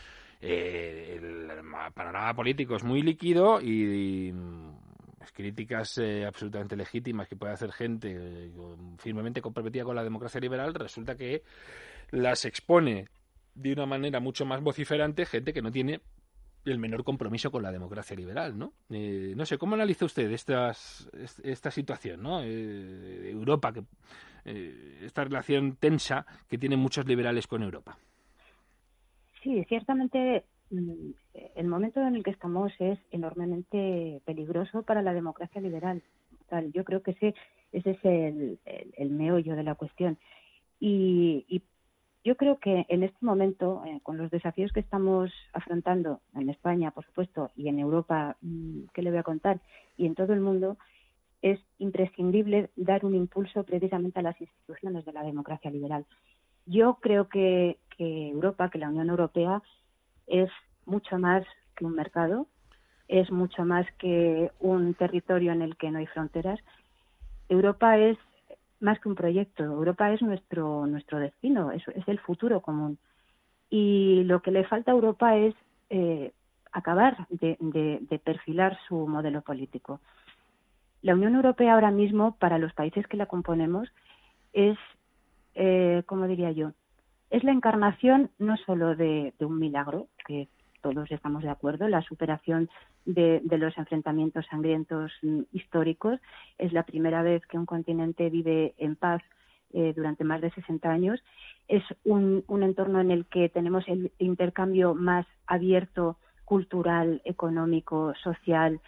Eh, el panorama político es muy líquido y, y críticas eh, absolutamente legítimas que puede hacer gente eh, firmemente comprometida con la democracia liberal, resulta que las expone de una manera mucho más vociferante gente que no tiene el menor compromiso con la democracia liberal, ¿no? Eh, no sé, ¿cómo analiza usted estas, esta situación, ¿no?, eh, Europa, que, eh, esta relación tensa que tienen muchos liberales con Europa? Sí, ciertamente el momento en el que estamos es enormemente peligroso para la democracia liberal. Yo creo que ese, ese es el, el, el meollo de la cuestión. Y, y yo creo que en este momento, eh, con los desafíos que estamos afrontando en España, por supuesto, y en Europa, ¿qué le voy a contar?, y en todo el mundo, es imprescindible dar un impulso precisamente a las instituciones de la democracia liberal. Yo creo que, que Europa, que la Unión Europea, es mucho más que un mercado, es mucho más que un territorio en el que no hay fronteras. Europa es más que un proyecto, Europa es nuestro nuestro destino, es, es el futuro común. Y lo que le falta a Europa es eh, acabar de, de, de perfilar su modelo político. La Unión Europea ahora mismo, para los países que la componemos, es, eh, ¿cómo diría yo?, es la encarnación no solo de, de un milagro, que todos estamos de acuerdo, la superación de, de los enfrentamientos sangrientos mm, históricos. Es la primera vez que un continente vive en paz eh, durante más de sesenta años. Es un, un entorno en el que tenemos el intercambio más abierto, cultural, económico, social,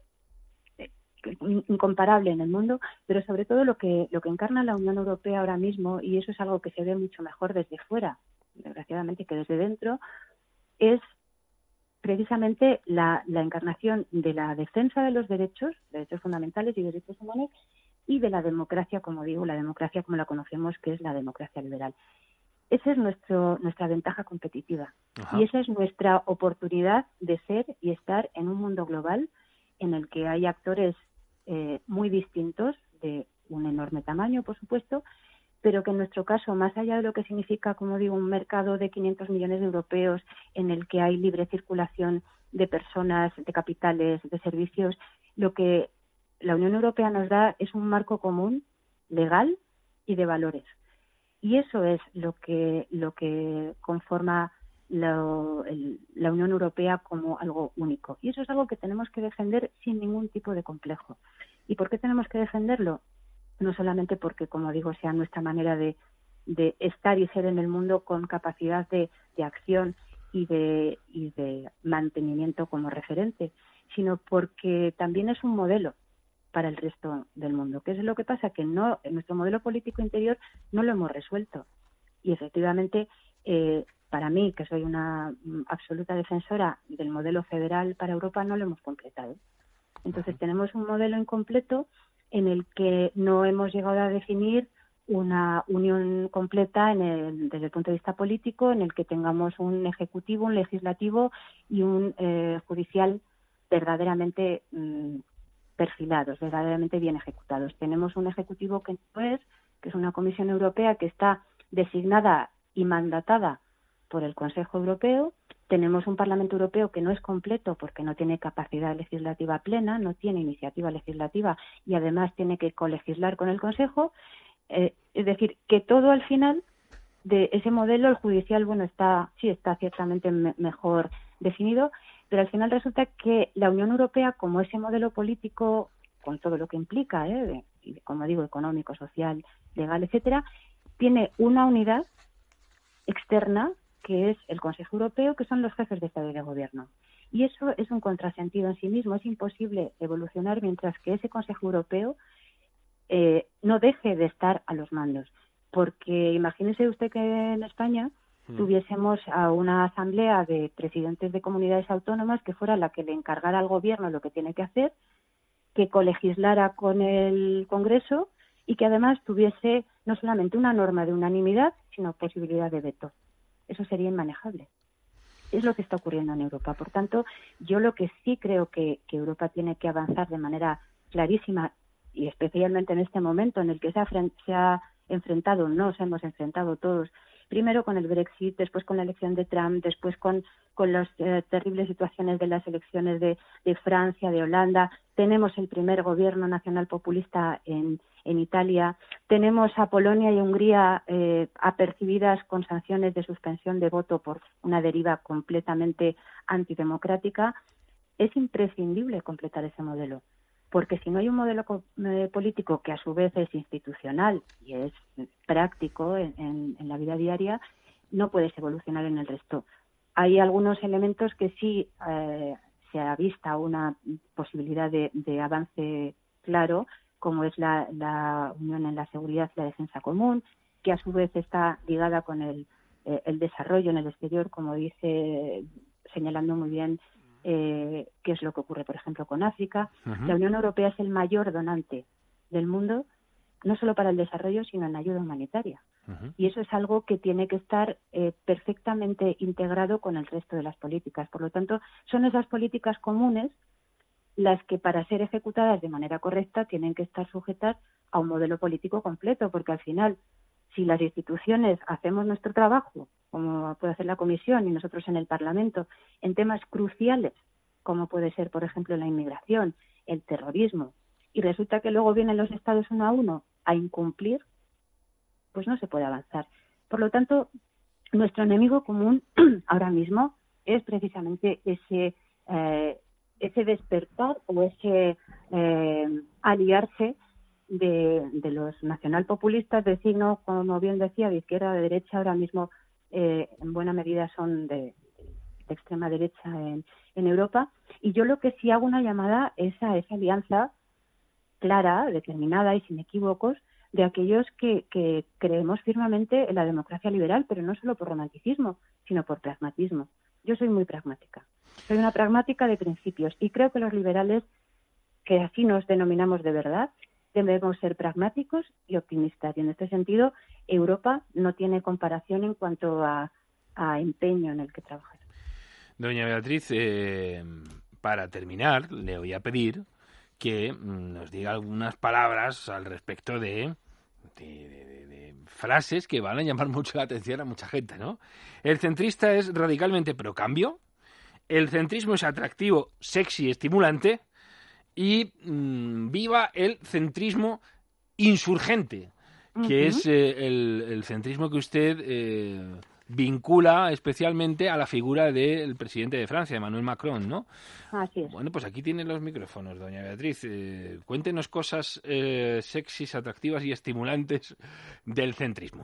incomparable en el mundo, pero sobre todo lo que lo que encarna la Unión Europea ahora mismo, y eso es algo que se ve mucho mejor desde fuera, desgraciadamente, que desde dentro, es precisamente la, la encarnación de la defensa de los derechos, derechos fundamentales y derechos humanos, y de la democracia, como digo, la democracia como la conocemos, que es la democracia liberal. Esa es nuestro, nuestra ventaja competitiva. Ajá. Y esa es nuestra oportunidad de ser y estar en un mundo global en el que hay actores eh, muy distintos, de un enorme tamaño, por supuesto, pero que en nuestro caso, más allá de lo que significa, como digo, un mercado de quinientos millones de europeos en el que hay libre circulación de personas, de capitales, de servicios, lo que la Unión Europea nos da es un marco común, legal y de valores. Y eso es lo que, lo que conforma Lo, el, la Unión Europea como algo único. Y eso es algo que tenemos que defender sin ningún tipo de complejo. ¿Y por qué tenemos que defenderlo? No solamente porque, como digo, sea nuestra manera de, de estar y ser en el mundo con capacidad de, de acción y de, y de mantenimiento como referente, sino porque también es un modelo para el resto del mundo. ¿Qué es lo que pasa? Que no, en nuestro modelo político interior no lo hemos resuelto. Y efectivamente, eh, para mí, que soy una absoluta defensora del modelo federal para Europa, no lo hemos completado. Entonces tenemos un modelo incompleto en el que no hemos llegado a definir una unión completa en el, desde el punto de vista político, en el que tengamos un ejecutivo, un legislativo y un eh, judicial verdaderamente mmm, perfilados, verdaderamente bien ejecutados. Tenemos un ejecutivo que no es, que es una Comisión Europea que está designada y mandatada por el Consejo Europeo. Tenemos un Parlamento Europeo que no es completo porque no tiene capacidad legislativa plena, no tiene iniciativa legislativa y además tiene que colegislar con el Consejo. Eh, es decir, que todo al final de ese modelo, el judicial, bueno, está sí está ciertamente me- mejor definido, pero al final resulta que la Unión Europea, como ese modelo político, con todo lo que implica, ¿eh? de, como digo, económico, social, legal, etcétera, tiene una unidad externa que es el Consejo Europeo, que son los jefes de Estado y de Gobierno. Y eso es un contrasentido en sí mismo. Es imposible evolucionar mientras que ese Consejo Europeo eh, no deje de estar a los mandos. Porque imagínese usted que en España mm. tuviésemos a una asamblea de presidentes de comunidades autónomas que fuera la que le encargara al Gobierno lo que tiene que hacer, que colegislara con el Congreso y que además tuviese no solamente una norma de unanimidad, sino posibilidad de veto. Eso sería inmanejable. Es lo que está ocurriendo en Europa. Por tanto, yo lo que sí creo que, que Europa tiene que avanzar de manera clarísima, y especialmente en este momento en el que se ha, se ha enfrentado, nos hemos enfrentado todos, primero con el Brexit, después con la elección de Trump, después con, con las eh, terribles situaciones de las elecciones de, de Francia, de Holanda. Tenemos el primer gobierno nacional populista en, en Italia. Tenemos a Polonia y Hungría eh, apercibidas con sanciones de suspensión de voto por una deriva completamente antidemocrática. Es imprescindible completar ese modelo, porque si no hay un modelo eh, político que a su vez es institucional y es práctico en, en, en la vida diaria, no puedes evolucionar en el resto. Hay algunos elementos que sí eh, se ha visto una posibilidad de, de avance claro, como es la, la unión en la seguridad y la defensa común, que a su vez está ligada con el, eh, el desarrollo en el exterior, como dice, señalando muy bien Eh, qué es lo que ocurre, por ejemplo, con África. Uh-huh. La Unión Europea es el mayor donante del mundo, no solo para el desarrollo, sino en ayuda humanitaria. Uh-huh. Y eso es algo que tiene que estar eh, perfectamente integrado con el resto de las políticas. Por lo tanto, son esas políticas comunes las que, para ser ejecutadas de manera correcta, tienen que estar sujetas a un modelo político completo, porque al final, si las instituciones hacemos nuestro trabajo, como puede hacer la Comisión y nosotros en el Parlamento, en temas cruciales, como puede ser, por ejemplo, la inmigración, el terrorismo, y resulta que luego vienen los Estados uno a uno a incumplir, pues no se puede avanzar. Por lo tanto, nuestro enemigo común ahora mismo es precisamente ese, eh, ese despertar o ese eh, aliarse de, de los nacionalpopulistas de signo, como bien decía, de izquierda, de derecha. Ahora mismo eh, en buena medida son de, de extrema derecha en, en Europa, y yo lo que sí hago una llamada es a esa alianza clara, determinada y sin equívocos de aquellos que, que creemos firmemente en la democracia liberal, pero no solo por romanticismo, sino por pragmatismo. Yo soy muy pragmática, soy una pragmática de principios, y creo que los liberales, que así nos denominamos de verdad, debemos ser pragmáticos y optimistas. Y en este sentido, Europa no tiene comparación en cuanto a, a empeño en el que trabajar. Doña Beatriz, eh, para terminar, le voy a pedir que nos diga algunas palabras al respecto de, de, de, de frases que van a llamar mucho la atención a mucha gente, ¿no? El centrista es radicalmente pro cambio, el centrismo es atractivo, sexy, estimulante, y mmm, viva el centrismo insurgente, que uh-huh. es eh, el, el centrismo que usted eh, vincula especialmente a la figura del presidente de Francia, Emmanuel Macron, ¿no? Así es. Bueno, pues aquí tienen los micrófonos, doña Beatriz. Eh, cuéntenos cosas eh, sexys, atractivas y estimulantes del centrismo.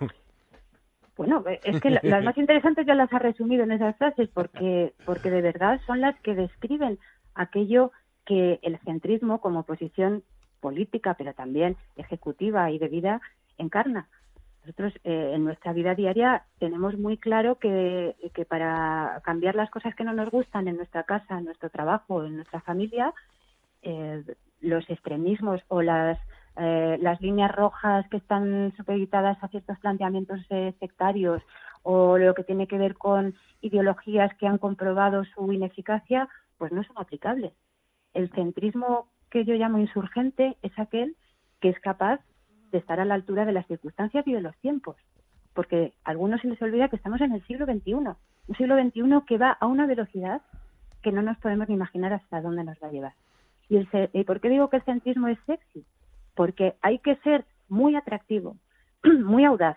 Bueno, es que las más interesantes ya las ha resumido en esas frases, porque, porque de verdad son las que describen aquello que el centrismo como posición política, pero también ejecutiva y de vida, encarna. Nosotros eh, en nuestra vida diaria tenemos muy claro que, que para cambiar las cosas que no nos gustan en nuestra casa, en nuestro trabajo, en nuestra familia, eh, los extremismos o las eh, las líneas rojas que están supeditadas a ciertos planteamientos eh, sectarios, o lo que tiene que ver con ideologías que han comprobado su ineficacia, pues no son aplicables. El centrismo que yo llamo insurgente es aquel que es capaz de estar a la altura de las circunstancias y de los tiempos. porque a algunos se les olvida que estamos en el siglo veintiuno, un siglo veintiuno que va a una velocidad que no nos podemos ni imaginar hasta dónde nos va a llevar. ¿Y, el, ¿y por qué digo que el centrismo es sexy? Porque hay que ser muy atractivo, muy audaz,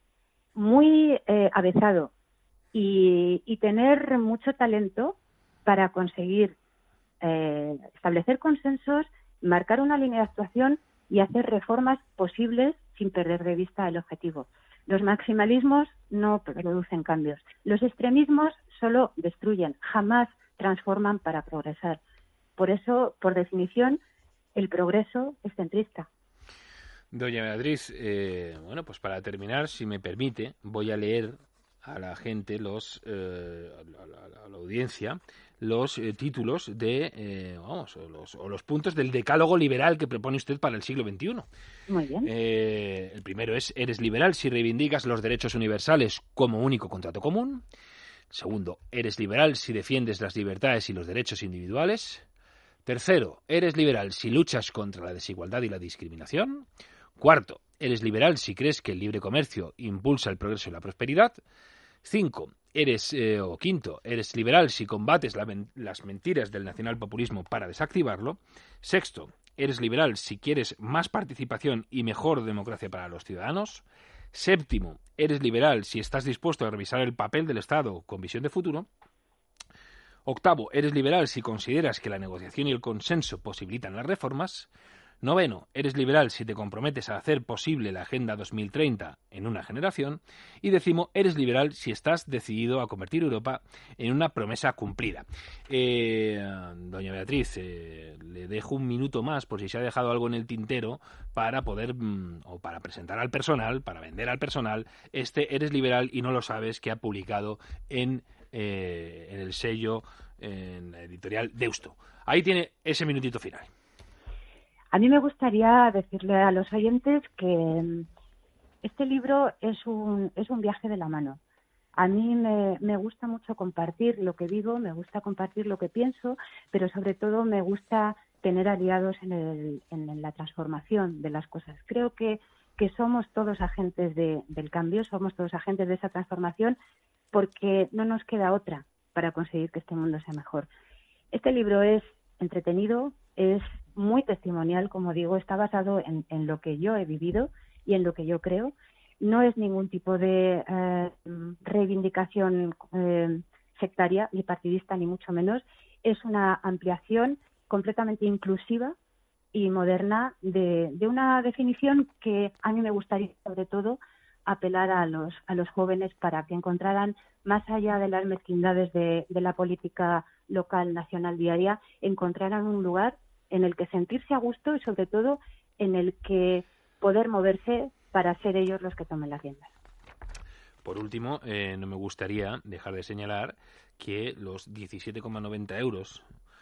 muy eh, avezado y, y tener mucho talento para conseguir eh, establecer consensos, marcar una línea de actuación y hacer reformas posibles sin perder de vista el objetivo. Los maximalismos no producen cambios. Los extremismos solo destruyen, jamás transforman para progresar. Por eso, por definición, el progreso es centrista. Doña Beatriz, eh, bueno, pues para terminar, si me permite, voy a leer a la gente, los eh, a, la, a la audiencia, los eh, títulos de, eh, vamos, o los, o los puntos del decálogo liberal que propone usted para el siglo veintiuno. Muy bien. Eh, el primero es, eres liberal si reivindicas los derechos universales como único contrato común. Segundo, eres liberal si defiendes las libertades y los derechos individuales. Tercero, eres liberal si luchas contra la desigualdad y la discriminación. Cuarto, eres liberal si crees que el libre comercio impulsa el progreso y la prosperidad. Cinco, eres, eh, o quinto, eres liberal si combates la men- las mentiras del nacionalpopulismo para desactivarlo. Sexto, eres liberal si quieres más participación y mejor democracia para los ciudadanos. Séptimo, eres liberal si estás dispuesto a revisar el papel del Estado con visión de futuro. Octavo, eres liberal si consideras que la negociación y el consenso posibilitan las reformas. Noveno, eres liberal si te comprometes a hacer posible la Agenda dos mil treinta en una generación. Y décimo, eres liberal si estás decidido a convertir Europa en una promesa cumplida. Eh, doña Beatriz, eh, le dejo un minuto más por si se ha dejado algo en el tintero para poder, mm, o para presentar al personal, para vender al personal, este Eres liberal y no lo sabes, que ha publicado en, eh, en el sello, en la editorial Deusto. Ahí tiene ese minutito final. A mí me gustaría decirle a los oyentes que este libro es un, es un viaje de la mano. A mí me, me gusta mucho compartir lo que vivo, me gusta compartir lo que pienso, pero sobre todo me gusta tener aliados en, el, en la transformación de las cosas. Creo que, que somos todos agentes de, del cambio, somos todos agentes de esa transformación, porque no nos queda otra para conseguir que este mundo sea mejor. Este libro es entretenido, es muy testimonial, como digo, está basado en, en lo que yo he vivido y en lo que yo creo. No es ningún tipo de eh, reivindicación eh, sectaria, ni partidista, ni mucho menos. Es una ampliación completamente inclusiva y moderna de, de una definición que a mí me gustaría, sobre todo, apelar a los, a los jóvenes para que encontraran, más allá de las mezquindades de, de la política local, nacional, diaria, encontraran un lugar en el que sentirse a gusto y, sobre todo, en el que poder moverse para ser ellos los que tomen las riendas. Por último, eh, no me gustaría dejar de señalar que los diecisiete coma noventa euros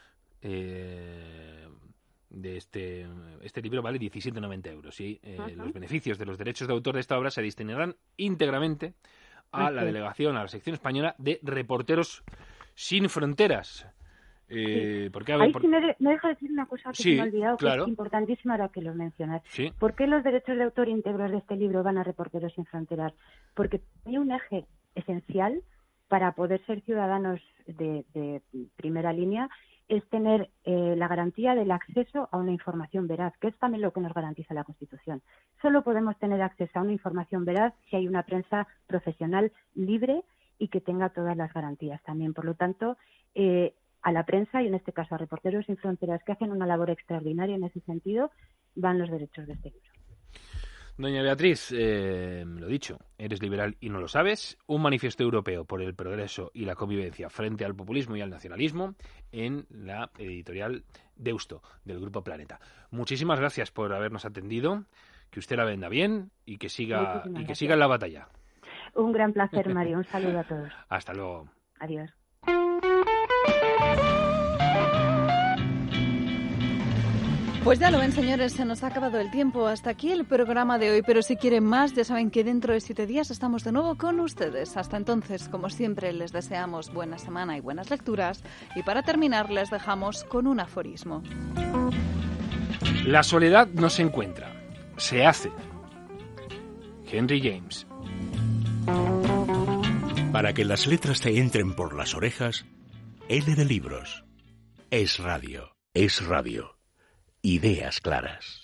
eh, de este este libro vale diecisiete coma noventa euros y eh, uh-huh. Los beneficios de los derechos de autor de esta obra se destinarán íntegramente a okay. la delegación, a la sección española de Reporteros Sin Fronteras. Eh, sí. porque, a ver, Ahí por... sí me, de, me deja decir una cosa que sí, se me ha olvidado, claro. que es importantísima ahora que lo mencionas. Sí. ¿Por qué los derechos de autor íntegros de este libro van a Reporteros Sin Fronteras? Porque hay un eje esencial para poder ser ciudadanos de, de primera línea, es tener eh, la garantía del acceso a una información veraz, que es también lo que nos garantiza la Constitución. Solo podemos tener acceso a una información veraz si hay una prensa profesional libre y que tenga todas las garantías también. Por lo tanto, eh, a la prensa, y en este caso a Reporteros Sin Fronteras, que hacen una labor extraordinaria en ese sentido, van los derechos de este libro. Doña Beatriz, eh, lo dicho, eres liberal y no lo sabes. Un manifiesto europeo por el progreso y la convivencia frente al populismo y al nacionalismo en la editorial Deusto, del Grupo Planeta. Muchísimas gracias por habernos atendido, que usted la venda bien y que siga, y que siga en la batalla. Un gran placer, Mario. Un saludo a todos. Hasta luego. Adiós. Pues ya lo ven, señores, se nos ha acabado el tiempo. Hasta aquí el programa de hoy, pero si quieren más, ya saben que dentro de siete días estamos de nuevo con ustedes. Hasta entonces, como siempre, les deseamos buena semana y buenas lecturas. Y para terminar, les dejamos con un aforismo. La soledad no se encuentra, se hace. Henry James. Para que las letras te entren por las orejas, L de libros. Es radio. Es radio. Ideas claras.